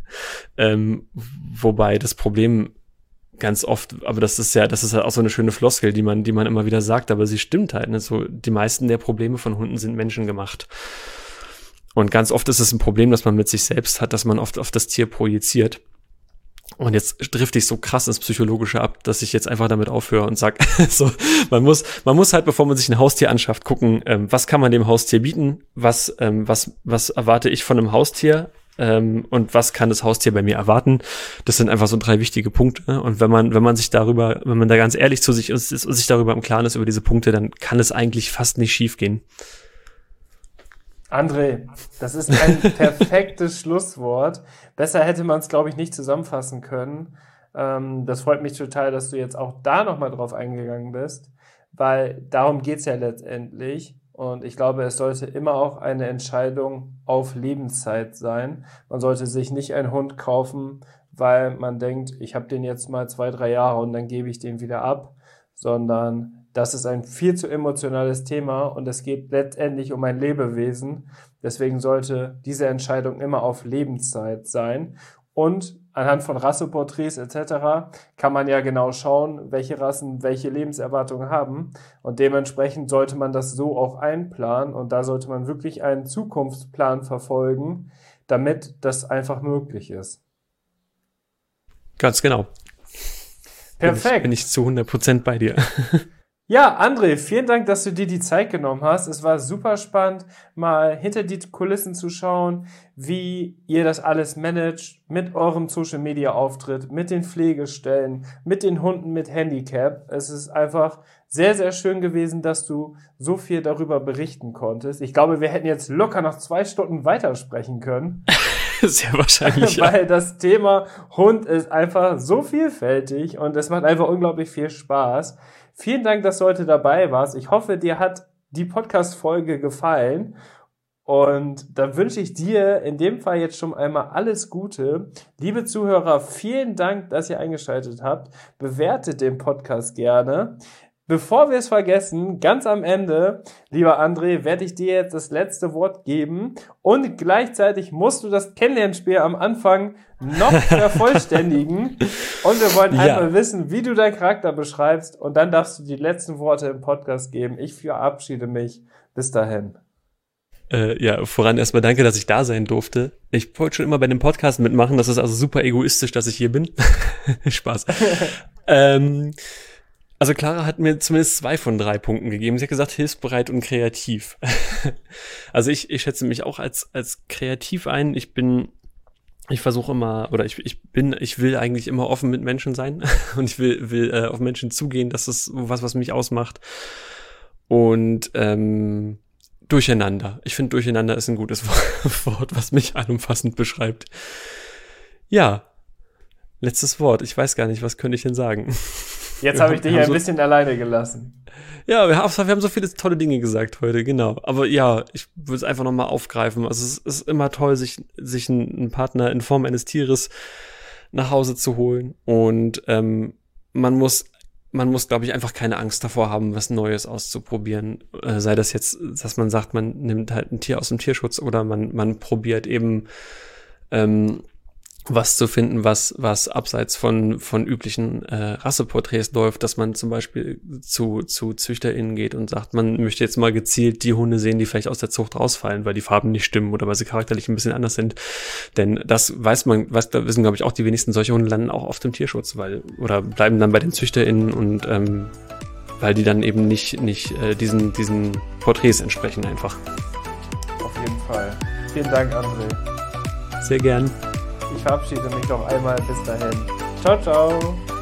wobei das Problem ganz oft, aber das ist halt auch so eine schöne Floskel, die man immer wieder sagt, aber sie stimmt halt, ne? So, die meisten der Probleme von Hunden sind menschengemacht. Und ganz oft ist es ein Problem, dass man mit sich selbst hat, dass man oft auf das Tier projiziert. Und jetzt drifte ich so krass ins Psychologische ab, dass ich jetzt einfach damit aufhöre und sag, so, man muss halt, bevor man sich ein Haustier anschafft, gucken, was kann man dem Haustier bieten, was erwarte ich von einem Haustier, und was kann das Haustier bei mir erwarten. Das sind einfach so 3 wichtige Punkte. Und wenn man da ganz ehrlich zu sich ist und sich darüber im Klaren ist über diese Punkte, dann kann es eigentlich fast nicht schief gehen. André, das ist ein perfektes Schlusswort. Besser hätte man es, glaube ich, nicht zusammenfassen können. Das freut mich total, dass du jetzt auch da nochmal drauf eingegangen bist, weil darum geht's ja letztendlich. Und ich glaube, es sollte immer auch eine Entscheidung auf Lebenszeit sein. Man sollte sich nicht einen Hund kaufen, weil man denkt, ich habe den jetzt mal 2, 3 Jahre und dann gebe ich den wieder ab, sondern das ist ein viel zu emotionales Thema und es geht letztendlich um ein Lebewesen. Deswegen sollte diese Entscheidung immer auf Lebenszeit sein. Und anhand von Rasseporträts etc. kann man ja genau schauen, welche Rassen welche Lebenserwartung haben. Und dementsprechend sollte man das so auch einplanen. Und da sollte man wirklich einen Zukunftsplan verfolgen, damit das einfach möglich ist. Ganz genau. Perfekt. Bin ich zu 100% bei dir. Ja, André, vielen Dank, dass du dir die Zeit genommen hast. Es war super spannend, mal hinter die Kulissen zu schauen, wie ihr das alles managt mit eurem Social-Media-Auftritt, mit den Pflegestellen, mit den Hunden mit Handicap. Es ist einfach sehr, sehr schön gewesen, dass du so viel darüber berichten konntest. Ich glaube, wir hätten jetzt locker noch 2 Stunden weitersprechen können. Sehr wahrscheinlich, ja. Weil das Thema Hund ist einfach so vielfältig und es macht einfach unglaublich viel Spaß. Vielen Dank, dass du heute dabei warst. Ich hoffe, dir hat die Podcast-Folge gefallen. Und dann wünsche ich dir in dem Fall jetzt schon einmal alles Gute. Liebe Zuhörer, vielen Dank, dass ihr eingeschaltet habt. Bewertet den Podcast gerne. Bevor wir es vergessen, ganz am Ende, lieber André, werde ich dir jetzt das letzte Wort geben und gleichzeitig musst du das Kennenlernspiel am Anfang noch vervollständigen und wir wollen einmal wissen, wie du deinen Charakter beschreibst und dann darfst du die letzten Worte im Podcast geben. Ich verabschiede mich. Bis dahin. Voran erstmal danke, dass ich da sein durfte. Ich wollte schon immer bei dem Podcast mitmachen, das ist also super egoistisch, dass ich hier bin. Spaß. Also Clara hat mir zumindest 2 von 3 Punkten gegeben. Sie hat gesagt, hilfsbereit und kreativ. Also ich schätze mich auch als kreativ ein. Ich versuche immer, oder ich will eigentlich immer offen mit Menschen sein und ich will auf Menschen zugehen. Das ist was mich ausmacht. Und Durcheinander. Ich finde, Durcheinander ist ein gutes Wort, was mich allumfassend beschreibt. Ja, letztes Wort. Ich weiß gar nicht, was könnte ich denn sagen? Jetzt habe ich dich ein bisschen alleine gelassen. Ja, wir haben so viele tolle Dinge gesagt heute, genau. Aber ja, ich würde es einfach nochmal aufgreifen. Also es ist immer toll, sich einen Partner in Form eines Tieres nach Hause zu holen. Und man muss, glaube ich, einfach keine Angst davor haben, was Neues auszuprobieren. Sei das jetzt, dass man sagt, man nimmt halt ein Tier aus dem Tierschutz oder man probiert eben was zu finden, was abseits von üblichen Rasseporträts läuft, dass man zum Beispiel zu ZüchterInnen geht und sagt, man möchte jetzt mal gezielt die Hunde sehen, die vielleicht aus der Zucht rausfallen, weil die Farben nicht stimmen oder weil sie charakterlich ein bisschen anders sind. Denn das wissen, glaube ich, auch die wenigsten solche Hunde landen auch auf dem Tierschutz, oder bleiben dann bei den ZüchterInnen und weil die dann eben nicht diesen Porträts entsprechen einfach. Auf jeden Fall. Vielen Dank, André. Sehr gern. Ich verabschiede mich noch einmal. Bis dahin. Ciao, ciao.